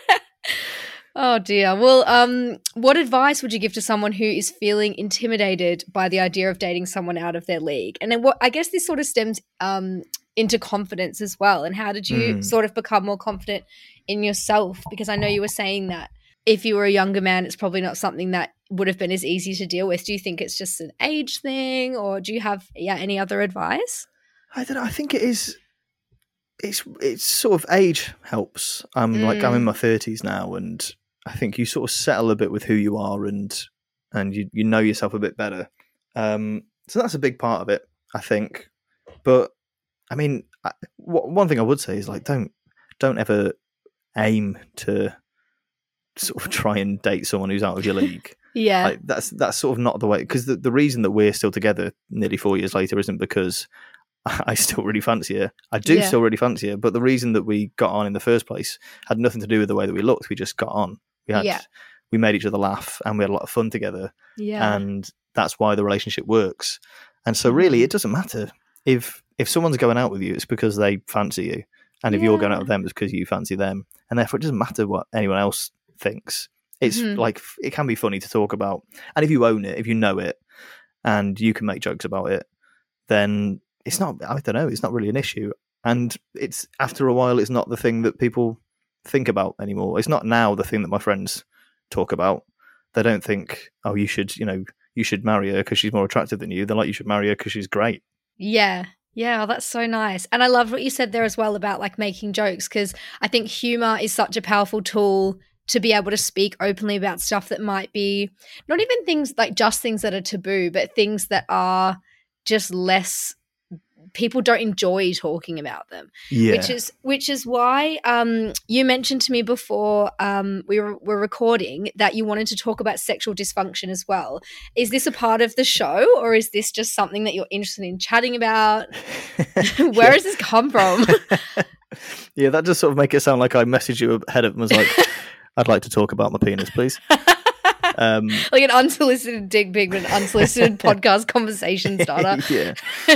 [SPEAKER 5] Oh dear. Well, um, what advice would you give to someone who is feeling intimidated by the idea of dating someone out of their league? And then what I guess this sort of stems um into confidence as well. And how did you
[SPEAKER 6] Mm.
[SPEAKER 5] sort of become more confident in yourself? Because I know you were saying that if you were a younger man, it's probably not something that would have been as easy to deal with. Do you think it's just an age thing, or do you have yeah any other advice?
[SPEAKER 6] I don't know. I think it is. It's it's sort of age helps. I'm
[SPEAKER 5] Mm.
[SPEAKER 6] like I'm in my thirties now, and I think you sort of settle a bit with who you are, and and you you know yourself a bit better. Um, so that's a big part of it, I think. But I mean, I, w- one thing I would say is like don't don't ever aim to sort of try and date someone who's out of your league.
[SPEAKER 5] Yeah.
[SPEAKER 6] Like, that's that's sort of not the way. Because the, the reason that we're still together nearly four years later isn't because I still really fancy her. I do
[SPEAKER 5] Yeah.
[SPEAKER 6] still really fancy her, but the reason that we got on in the first place had nothing to do with the way that we looked. We just got on. We had,
[SPEAKER 5] Yeah.
[SPEAKER 6] we made each other laugh, and we had a lot of fun together,
[SPEAKER 5] Yeah.
[SPEAKER 6] and that's why the relationship works. And so, really, it doesn't matter if if someone's going out with you, it's because they fancy you, and if you're going out
[SPEAKER 5] Yeah.
[SPEAKER 6] with them, it's because you fancy them, and therefore, it doesn't matter what anyone else thinks. It's
[SPEAKER 5] Mhm.
[SPEAKER 6] like it can be funny to talk about, and if you own it, if you know it, and you can make jokes about it, then it's not, I don't know, it's not really an issue. And it's, after a while, it's not the thing that people think about anymore. It's not now the thing that my friends talk about. They don't think, oh, you should, you know, you should marry her because she's more attractive than you. They're like, you should marry her because she's great.
[SPEAKER 5] Yeah. Yeah, oh, that's so nice. And I love what you said there as well about like making jokes, because I think humor is such a powerful tool to be able to speak openly about stuff that might be not even things like just things that are taboo, but things that are just less, people don't enjoy talking about them.
[SPEAKER 6] Yeah.
[SPEAKER 5] Which is which is why um, you mentioned to me before um, we were, were recording that you wanted to talk about sexual dysfunction as well. Is this a part of the show, or is this just something that you're interested in chatting about? Where
[SPEAKER 6] Yeah.
[SPEAKER 5] has this come from?
[SPEAKER 6] Yeah, that does sort of make it sound like I messaged you ahead of and was like, I'd like to talk about my penis, please. Um,
[SPEAKER 5] Like an unsolicited dick pic, an unsolicited podcast conversation starter.
[SPEAKER 6] yeah.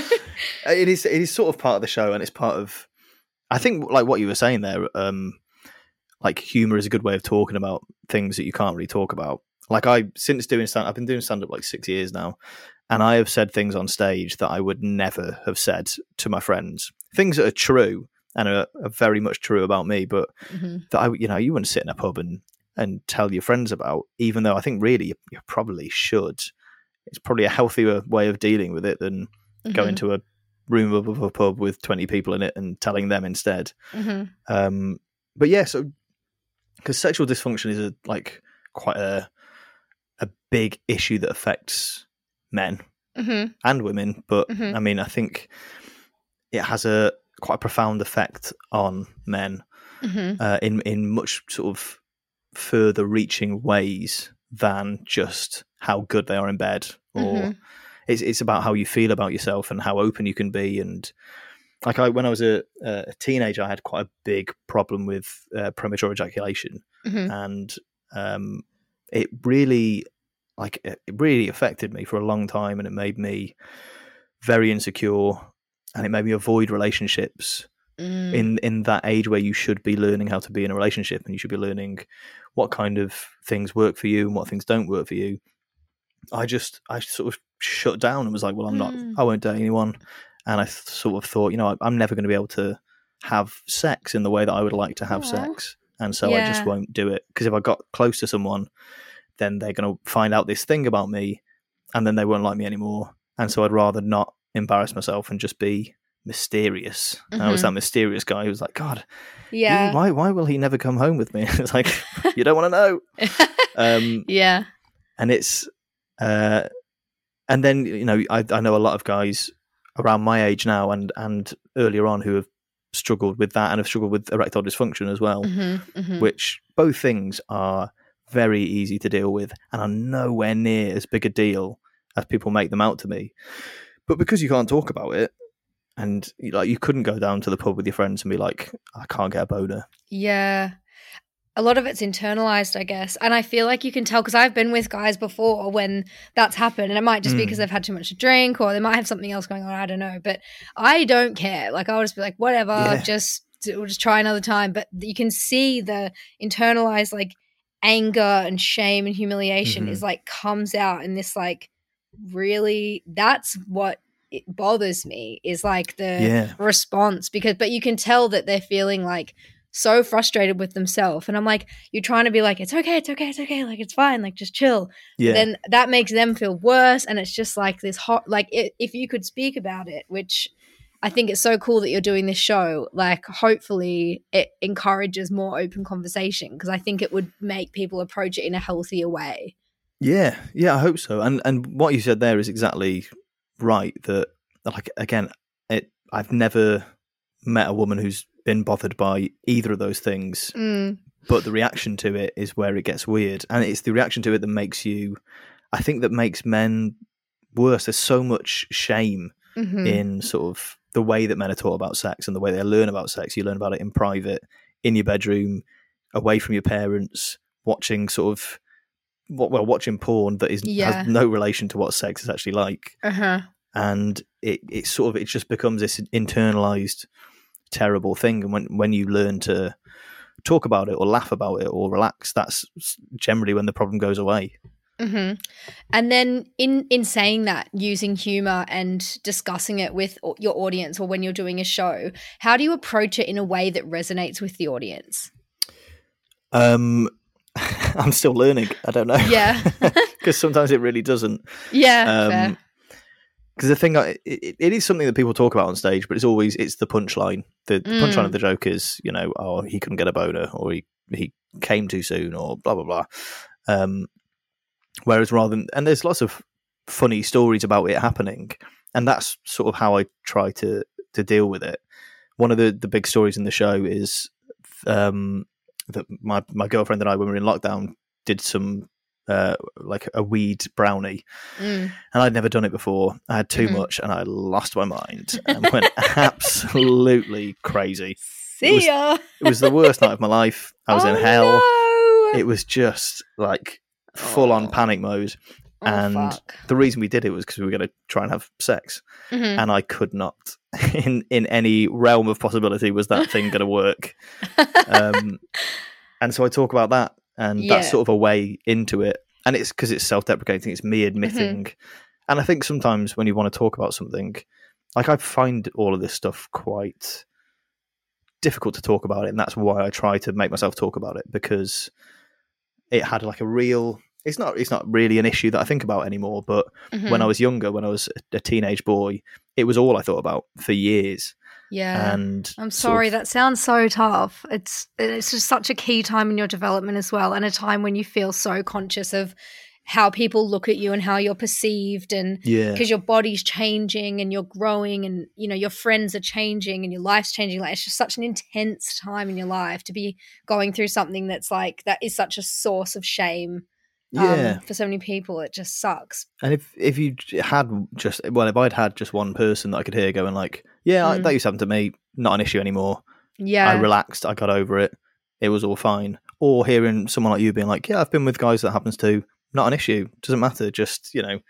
[SPEAKER 6] It is it is sort of part of the show, and it's part of, I think, like what you were saying there, um, like humor is a good way of talking about things that you can't really talk about. Like I, since doing stand, I've been doing stand-up like six years now, and I have said things on stage that I would never have said to my friends. Things that are true and are, are very much true about me, but
[SPEAKER 5] Mm-hmm.
[SPEAKER 6] that I, you know, you wouldn't sit in a pub and and tell your friends about, even though I think really you, you probably should. It's probably a healthier way of dealing with it than going to a room of a pub with twenty people in it and telling them instead.
[SPEAKER 5] Mm-hmm.
[SPEAKER 6] Um, but yeah, so because sexual dysfunction is a, like quite a a big issue that affects men
[SPEAKER 5] Mm-hmm.
[SPEAKER 6] and women, but
[SPEAKER 5] Mhm.
[SPEAKER 6] I mean, I think it has a quite a profound effect on men
[SPEAKER 5] Mm-hmm.
[SPEAKER 6] uh, in in much sort of further reaching ways than just how good they are in bed, or
[SPEAKER 5] Mhm.
[SPEAKER 6] it's it's about how you feel about yourself and how open you can be. And like I, when I was a, a teenager, I had quite a big problem with uh, premature ejaculation,
[SPEAKER 5] Mhm.
[SPEAKER 6] and um, it really, like, it really affected me for a long time, and it made me very insecure, and it made me avoid relationships.
[SPEAKER 5] Mm.
[SPEAKER 6] in in that age where you should be learning how to be in a relationship, and you should be learning what kind of things work for you and what things don't work for you. I just I sort of shut down and was like, well, I'm not,
[SPEAKER 5] Mm.
[SPEAKER 6] I won't date anyone. And I th- sort of thought, you know, I, I'm never going to be able to have sex in the way that I would like to have
[SPEAKER 5] Aw.
[SPEAKER 6] sex, and so I just
[SPEAKER 5] Yeah.
[SPEAKER 6] won't do it, because if I got close to someone, then they're going to find out this thing about me, and then they won't like me anymore. And so I'd rather not embarrass myself and just be mysterious. And I was
[SPEAKER 5] Mhm.
[SPEAKER 6] that mysterious guy who was like, God,
[SPEAKER 5] Yeah.
[SPEAKER 6] you- why why will he never come home with me? It's like, you don't want to know. Um,
[SPEAKER 5] yeah.
[SPEAKER 6] and it's uh, and then, you know, I, I know a lot of guys around my age now and and earlier on who have struggled with that and have struggled with erectile dysfunction as well,
[SPEAKER 5] Mm-hmm. Mm-hmm.
[SPEAKER 6] which both things are very easy to deal with and are nowhere near as big a deal as people make them out to be. But because you can't talk about it, and like you couldn't go down to the pub with your friends and be like, I can't get a boner.
[SPEAKER 5] Yeah. A lot of it's internalized, I guess. And I feel like you can tell, because I've been with guys before when that's happened, and it might just mm. be because they've had too much to drink, or they might have something else going on, I don't know. But I don't care. Like, I'll just be like, whatever, yeah. just we'll just try another time. But you can see the internalized like anger and shame and humiliation mm-hmm. is like comes out in this like really, that's what it bothers me, is like the
[SPEAKER 6] yeah.
[SPEAKER 5] response, because but you can tell that they're feeling like so frustrated with themselves, and I'm like, you're trying to be like, it's okay, it's okay, it's okay, like it's fine, like just chill.
[SPEAKER 6] Yeah.
[SPEAKER 5] Then that makes them feel worse, and it's just like this hot, like it, if you could speak about it, which I think it's so cool that you're doing this show, like hopefully it encourages more open conversation, because I think it would make people approach it in a healthier way.
[SPEAKER 6] Yeah, yeah, I hope so. And and what you said there is exactly right. That like again, it I've never met a woman who's been bothered by either of those things,
[SPEAKER 5] mm.
[SPEAKER 6] but the reaction to it is where it gets weird, and it's the reaction to it that makes you, I think, that makes men worse. There's so much shame
[SPEAKER 5] mm-hmm.
[SPEAKER 6] in sort of the way that men are taught about sex and the way they learn about sex. You learn about it in private, in your bedroom, away from your parents, watching sort of well, watching porn that is
[SPEAKER 5] yeah.
[SPEAKER 6] has no relation to what sex is actually like,
[SPEAKER 5] uh-huh.
[SPEAKER 6] and it it sort of it just becomes this internalized terrible thing. And when when you learn to talk about it or laugh about it or relax, that's generally when the problem goes away.
[SPEAKER 5] Mm-hmm. And then in in saying that, using humor and discussing it with your audience, or when you're doing a show, how do you approach it in a way that resonates with the audience?
[SPEAKER 6] Um, I'm still learning. I don't know.
[SPEAKER 5] Yeah,
[SPEAKER 6] because sometimes it really doesn't.
[SPEAKER 5] Yeah, fair.
[SPEAKER 6] Um, because the thing, it, it is something that people talk about on stage, but it's always, it's the punchline. The, the mm. punchline of the joke is, you know, oh, he couldn't get a boner, or he, he came too soon, or blah, blah, blah. Um, whereas rather than, and there's lots of funny stories about it happening, and that's sort of how I try to, to deal with it. One of the, the big stories in the show is um, that my, my girlfriend and I, when we were in lockdown, did some Uh, like a weed brownie,
[SPEAKER 5] mm.
[SPEAKER 6] and I'd never done it before. I had too mm-hmm. much, and I lost my mind and went absolutely crazy.
[SPEAKER 5] See
[SPEAKER 6] it was,
[SPEAKER 5] ya!
[SPEAKER 6] It was the worst night of my life. I was
[SPEAKER 5] oh,
[SPEAKER 6] in hell.
[SPEAKER 5] No.
[SPEAKER 6] It was just like full on oh. panic mode.
[SPEAKER 5] Oh,
[SPEAKER 6] and
[SPEAKER 5] fuck.
[SPEAKER 6] The reason we did it was because we were going to try and have sex,
[SPEAKER 5] mm-hmm.
[SPEAKER 6] and I could not, in in any realm of possibility, was that thing going to work. Um, and so I talk about that. And
[SPEAKER 5] yeah.
[SPEAKER 6] that's sort of a way into it. And it's because it's self-deprecating. It's me admitting. Mm-hmm. And I think sometimes when you want to talk about something, like I find all of this stuff quite difficult to talk about it. And that's why I try to make myself talk about it, because it had like a real, it's not, it's not really an issue that I think about anymore. But
[SPEAKER 5] mm-hmm.
[SPEAKER 6] when I was younger, when I was a teenage boy, it was all I thought about for years.
[SPEAKER 5] Yeah,
[SPEAKER 6] and
[SPEAKER 5] I'm sorry.
[SPEAKER 6] Sort of,
[SPEAKER 5] that sounds so tough. It's it's just such a key time in your development as well, and a time when you feel so conscious of how people look at you and how you're perceived, and
[SPEAKER 6] yeah,
[SPEAKER 5] because your body's changing and you're growing, and you know your friends are changing and your life's changing. Like, it's just such an intense time in your life to be going through something that's like that is such a source of shame.
[SPEAKER 6] Yeah,
[SPEAKER 5] um, for so many people, it just sucks.
[SPEAKER 6] And if if you had just, well, if I'd had just one person that I could hear going like, yeah, mm. I, that used to happen to me, not an issue anymore.
[SPEAKER 5] Yeah,
[SPEAKER 6] I relaxed, I got over it, it was all fine. Or hearing someone like you being like, yeah, I've been with guys that happens to, not an issue, doesn't matter. Just, you know,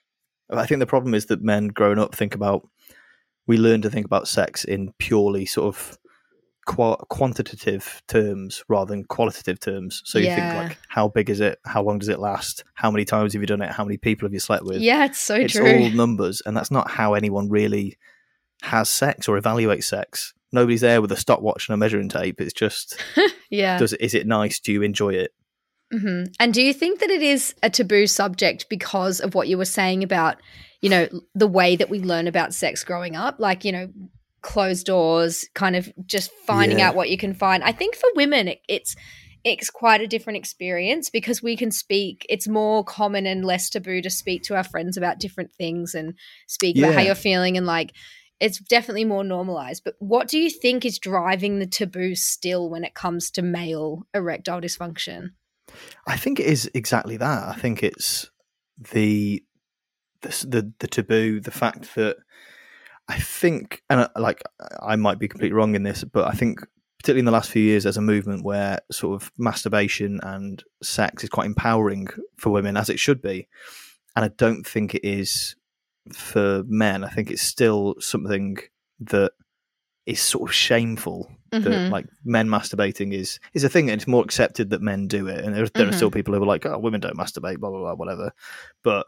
[SPEAKER 6] I think the problem is that men growing up think about, we learn to think about sex in purely sort of Qu- quantitative terms rather than qualitative terms. So you
[SPEAKER 5] yeah.
[SPEAKER 6] think like, how big is it? How long does it last? How many times have you done it? How many people have you slept with?
[SPEAKER 5] Yeah, it's so
[SPEAKER 6] it's
[SPEAKER 5] true.
[SPEAKER 6] It's all numbers, and that's not how anyone really has sex or evaluates sex. Nobody's there with a stopwatch and a measuring tape. It's just,
[SPEAKER 5] yeah.
[SPEAKER 6] Does is it nice? Do you enjoy it?
[SPEAKER 5] Mm-hmm. And do you think that it is a taboo subject because of what you were saying about, you know, the way that we learn about sex growing up? Like, you know, closed doors, kind of just finding
[SPEAKER 6] yeah.
[SPEAKER 5] out what you can find. I think for women it, it's it's quite a different experience, because we can speak, it's more common and less taboo to speak to our friends about different things and speak
[SPEAKER 6] yeah.
[SPEAKER 5] about how you're feeling, and like it's definitely more normalized. But what do you think is driving the taboo still when it comes to male erectile dysfunction?
[SPEAKER 6] I think it is exactly that. I think it's the the the, the taboo, the fact that I think, and uh, like I might be completely wrong in this, but I think particularly in the last few years, there's a movement where sort of masturbation and sex is quite empowering for women, as it should be. And I don't think it is for men. I think it's still something that is sort of shameful. Mm-hmm. That like men masturbating is is a thing, and it's more accepted that men do it. And there, there mm-hmm. are still people who are like, "Oh, women don't masturbate," blah blah blah, whatever. But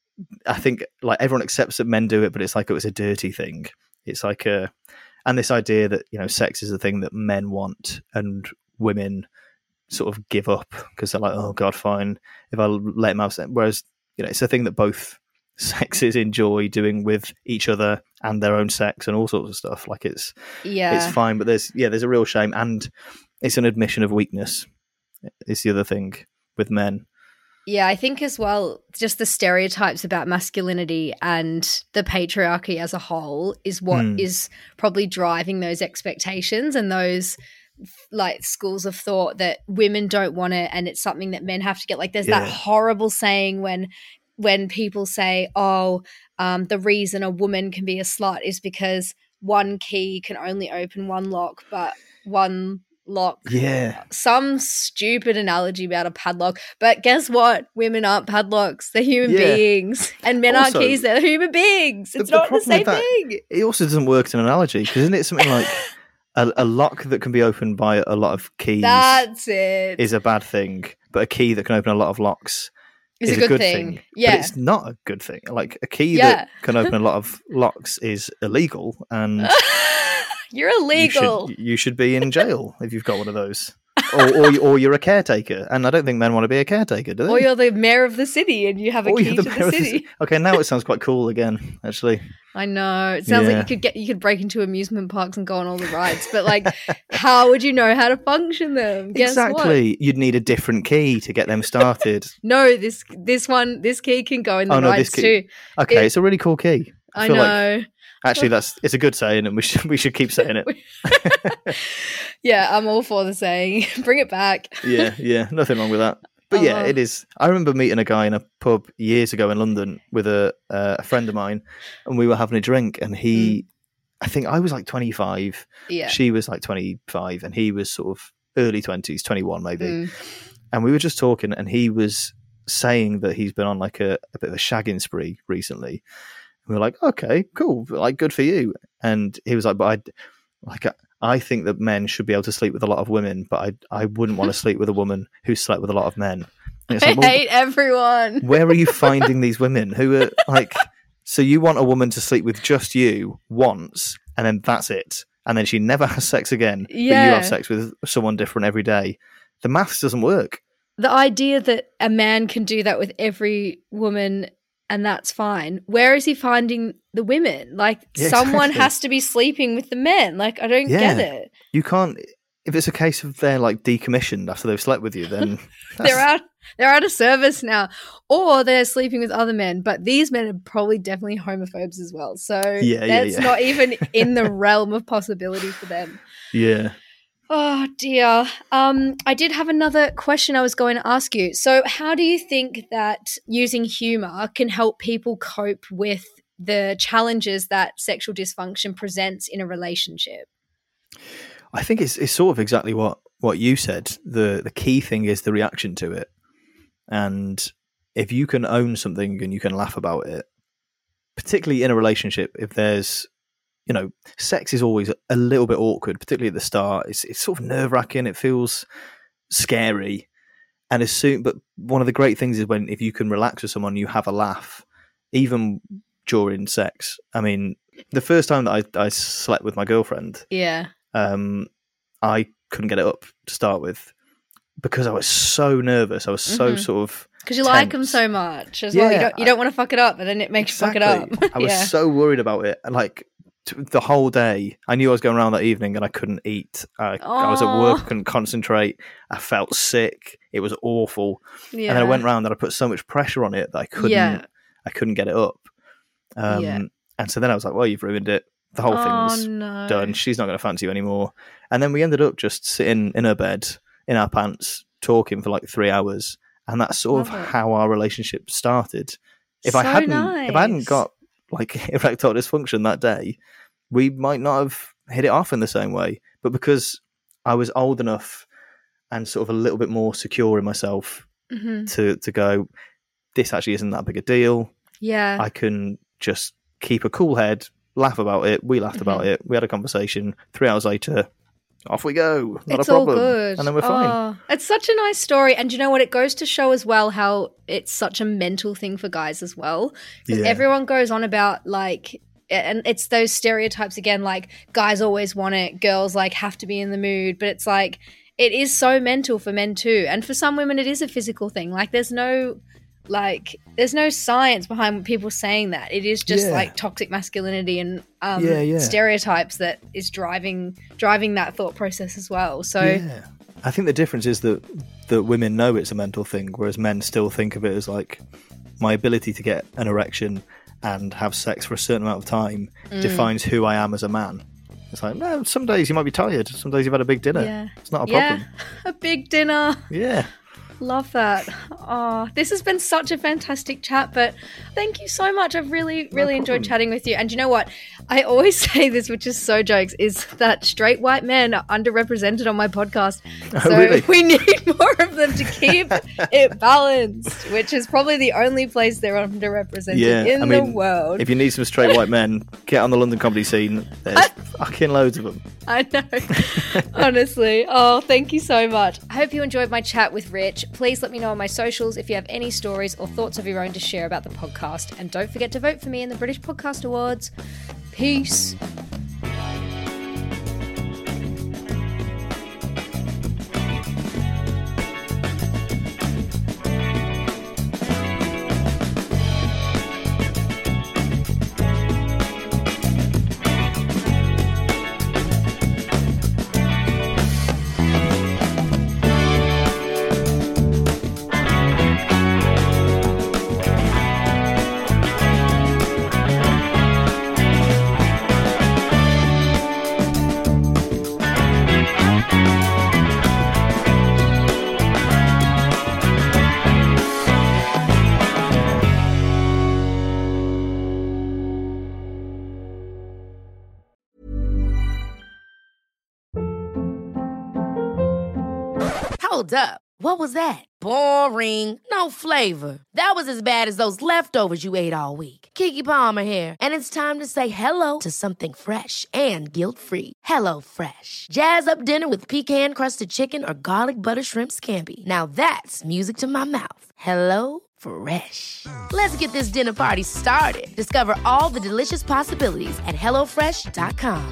[SPEAKER 6] I think like everyone accepts that men do it, but it's like it was a dirty thing. It's like a, and this idea that, you know, sex is the thing that men want and women sort of give up because they're like, oh God, fine, if I let him have sex. Whereas, you know, it's a thing that both sexes enjoy doing with each other and their own sex and all sorts of stuff. Like it's, yeah, it's fine, but there's, yeah, there's a real shame, and it's an admission of weakness. It's the other thing with men.
[SPEAKER 5] Yeah, I think as well, just the stereotypes about masculinity and the patriarchy as a whole is what mm. is probably driving those expectations and those like schools of thought that women don't want it and it's something that men have to get. Like there's yeah. that horrible saying when when people say, oh, um, the reason a woman can be a slut is because one key can only open one lock, but one lock.
[SPEAKER 6] Yeah.
[SPEAKER 5] Some stupid analogy about a padlock. But guess what? Women aren't padlocks. They're human
[SPEAKER 6] yeah.
[SPEAKER 5] beings. And men also, aren't keys. They're human beings. It's the, not the, the same that, thing.
[SPEAKER 6] It also doesn't work as an analogy because isn't it something like a, a lock that can be opened by a lot of keys
[SPEAKER 5] That's it.
[SPEAKER 6] is a bad thing, but a key that can open a lot of locks
[SPEAKER 5] is,
[SPEAKER 6] is
[SPEAKER 5] a good,
[SPEAKER 6] a good
[SPEAKER 5] thing.
[SPEAKER 6] thing.
[SPEAKER 5] Yeah.
[SPEAKER 6] But it's not a good thing. Like a key
[SPEAKER 5] yeah.
[SPEAKER 6] that can open a lot of locks is illegal, and
[SPEAKER 5] you're illegal.
[SPEAKER 6] You should, you should be in jail if you've got one of those. or, or or you're a caretaker, and I don't think men want to be a caretaker, do they?
[SPEAKER 5] Or you're the mayor of the city, and you have a
[SPEAKER 6] or
[SPEAKER 5] key
[SPEAKER 6] the
[SPEAKER 5] to the city.
[SPEAKER 6] The, okay, now it sounds quite cool again. Actually,
[SPEAKER 5] I know it sounds yeah. like you could get you could break into amusement parks and go on all the rides, but like, how would you know how to function them? Guess
[SPEAKER 6] exactly,
[SPEAKER 5] what?
[SPEAKER 6] You'd need a different key to get them started.
[SPEAKER 5] no, this this one this key can go in the
[SPEAKER 6] oh, no,
[SPEAKER 5] rides
[SPEAKER 6] this key.
[SPEAKER 5] too.
[SPEAKER 6] Okay,
[SPEAKER 5] it,
[SPEAKER 6] it's a really cool key. I,
[SPEAKER 5] I know.
[SPEAKER 6] Like, actually, that's it's a good saying, and we should we should keep saying it.
[SPEAKER 5] Yeah, I'm all for the saying. Bring it back.
[SPEAKER 6] yeah, yeah, nothing wrong with that. But uh, yeah, it is. I remember meeting a guy in a pub years ago in London with a uh, a friend of mine, and we were having a drink, and he, mm. I think I was like twenty-five,
[SPEAKER 5] yeah,
[SPEAKER 6] she was like twenty-five, and he was sort of early twenties, twenty-one maybe,
[SPEAKER 5] mm.
[SPEAKER 6] and we were just talking, and he was saying that he's been on like a, a bit of a shagging spree recently. We were like, okay, cool, like good for you. And he was like, but I, like, I think that men should be able to sleep with a lot of women, but I, I wouldn't want to sleep with a woman who slept with a lot of men. And it's
[SPEAKER 5] I
[SPEAKER 6] like, well,
[SPEAKER 5] hate everyone.
[SPEAKER 6] Where are you finding these women who are like? So you want a woman to sleep with just you once, and then that's it, and then she never has sex again.
[SPEAKER 5] Yeah.
[SPEAKER 6] But you have sex with someone different every day. The maths doesn't work.
[SPEAKER 5] The idea that a man can do that with every woman. And that's fine. Where is he finding the women? Like,
[SPEAKER 6] yeah,
[SPEAKER 5] someone
[SPEAKER 6] exactly.
[SPEAKER 5] has to be sleeping with the men. Like, I don't
[SPEAKER 6] yeah.
[SPEAKER 5] get it.
[SPEAKER 6] You can't. If it's a case of they're like decommissioned after they've slept with you, then
[SPEAKER 5] they're out. They're out of service now, or they're sleeping with other men. But these men are probably definitely homophobes as well. So
[SPEAKER 6] yeah,
[SPEAKER 5] that's
[SPEAKER 6] yeah, yeah.
[SPEAKER 5] not even in the realm of possibility for them.
[SPEAKER 6] Yeah.
[SPEAKER 5] Oh dear. Um, I did have another question I was going to ask you. So how do you think that using humor can help people cope with the challenges that sexual dysfunction presents in a relationship?
[SPEAKER 6] I think it's it's sort of exactly what, what you said. The the key thing is the reaction to it. And if you can own something and you can laugh about it, particularly in a relationship, if there's you know, sex is always a little bit awkward, particularly at the start. It's it's sort of nerve wracking. It feels scary, and as soon. But one of the great things is when if you can relax with someone, you have a laugh, even during sex. I mean, the first time that I, I slept with my girlfriend,
[SPEAKER 5] yeah,
[SPEAKER 6] um, I couldn't get it up to start with because I was so nervous. I was so
[SPEAKER 5] mm-hmm.
[SPEAKER 6] sort of.
[SPEAKER 5] Because you like them so much as
[SPEAKER 6] yeah,
[SPEAKER 5] well. You don't, you don't want to fuck it up, and then it makes
[SPEAKER 6] exactly.
[SPEAKER 5] you fuck it up.
[SPEAKER 6] I was
[SPEAKER 5] yeah.
[SPEAKER 6] so worried about it. And like the whole day, I knew I was going around that evening and I couldn't eat. I, I was at work, I couldn't concentrate. I felt sick. It was awful.
[SPEAKER 5] Yeah.
[SPEAKER 6] And then I went round and I put so much pressure on it that I couldn't
[SPEAKER 5] yeah.
[SPEAKER 6] I couldn't get it up. Um,
[SPEAKER 5] yeah.
[SPEAKER 6] And so then I was like, well, you've ruined it. The whole
[SPEAKER 5] oh,
[SPEAKER 6] thing's
[SPEAKER 5] no.
[SPEAKER 6] done. She's not going to fancy you anymore. And then we ended up just sitting in her bed, in our pants, talking for like three hours. And that's sort
[SPEAKER 5] Love
[SPEAKER 6] of
[SPEAKER 5] it.
[SPEAKER 6] how our relationship started. If
[SPEAKER 5] so
[SPEAKER 6] I hadn't,
[SPEAKER 5] nice.
[SPEAKER 6] if I hadn't got like erectile dysfunction that day, we might not have hit it off in the same way. But because I was old enough and sort of a little bit more secure in myself mm-hmm. to to go, this actually isn't that big a deal.
[SPEAKER 5] Yeah.
[SPEAKER 6] I can just keep a cool head, laugh about it. We laughed mm-hmm. about it. We had a conversation. Three hours later, off we go. Not
[SPEAKER 5] it's
[SPEAKER 6] a problem.
[SPEAKER 5] All good.
[SPEAKER 6] And then we're fine.
[SPEAKER 5] Oh, it's such a nice story. And you know what? It goes to show as well how it's such a mental thing for guys as well. Because yeah. everyone goes on about like, and it's those stereotypes again, like guys always want it, girls like have to be in the mood. But it's like, it is so mental for men too. And for some women, it is a physical thing. Like there's no, like, there's no science behind people saying that. It is just yeah. like toxic masculinity and um, yeah, yeah. stereotypes that is driving driving that thought process as well. So
[SPEAKER 6] yeah. I think the difference is that, that women know it's a mental thing, whereas men still think of it as like my ability to get an erection and have sex for a certain amount of time mm. defines who I am as a man. It's like, no, some days you might be tired. Some days you've had a big dinner.
[SPEAKER 5] Yeah.
[SPEAKER 6] It's not a problem.
[SPEAKER 5] Yeah, a big dinner.
[SPEAKER 6] Yeah.
[SPEAKER 5] Love that. Oh, this has been such a fantastic chat, but thank you so much. I've really, really no enjoyed chatting with you. And you know what? I always say this, which is so jokes, is that straight white men are underrepresented on my podcast.
[SPEAKER 6] Oh,
[SPEAKER 5] so
[SPEAKER 6] really?
[SPEAKER 5] we need more of them to keep it balanced, which is probably the only place they're underrepresented
[SPEAKER 6] yeah,
[SPEAKER 5] in
[SPEAKER 6] I mean,
[SPEAKER 5] the world.
[SPEAKER 6] If you need some straight white men, get on the London comedy scene. There's fucking loads of them.
[SPEAKER 5] I know. Honestly. Oh, thank you so much. I hope you enjoyed my chat with Rich. Please let me know on my socials if you have any stories or thoughts of your own to share about the podcast. And don't forget to vote for me in the British Podcast Awards. Peace.
[SPEAKER 4] Hold up. What was that? Boring. No flavor. That was as bad as those leftovers you ate all week. Keke Palmer here, and it's time to say hello to something fresh and guilt-free. Hello Fresh. Jazz up dinner with pecan-crusted chicken or garlic butter shrimp scampi. Now that's music to my mouth. Hello Fresh. Let's get this dinner party started. Discover all the delicious possibilities at hello fresh dot com.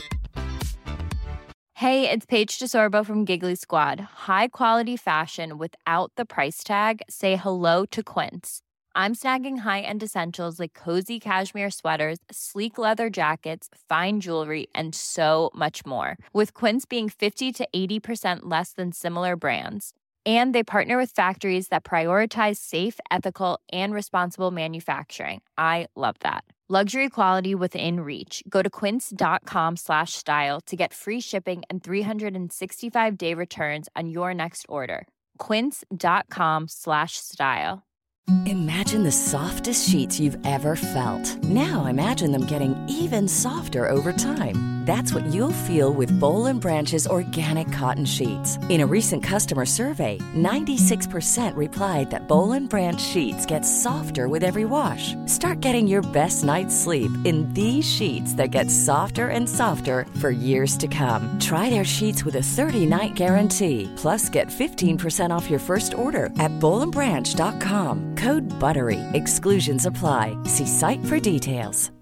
[SPEAKER 10] Hey, it's Paige DeSorbo from Giggly Squad. High quality fashion without the price tag. Say hello to Quince. I'm snagging high-end essentials like cozy cashmere sweaters, sleek leather jackets, fine jewelry, and so much more. With Quince being fifty to eighty percent less than similar brands. And they partner with factories that prioritize safe, ethical, and responsible manufacturing. I love that. Luxury quality within reach. Go to quince.com slash style to get free shipping and three sixty-five day returns on your next order. Quince.com slash style.
[SPEAKER 7] Imagine the softest sheets you've ever felt. Now imagine them getting even softer over time. That's what you'll feel with Boll and Branch's organic cotton sheets. In a recent customer survey, ninety-six percent replied that Boll and Branch sheets get softer with every wash. Start getting your best night's sleep in these sheets that get softer and softer for years to come. Try their sheets with a thirty-night guarantee. Plus, get fifteen percent off your first order at boll and branch dot com. Code BUTTERY. Exclusions apply. See site for details.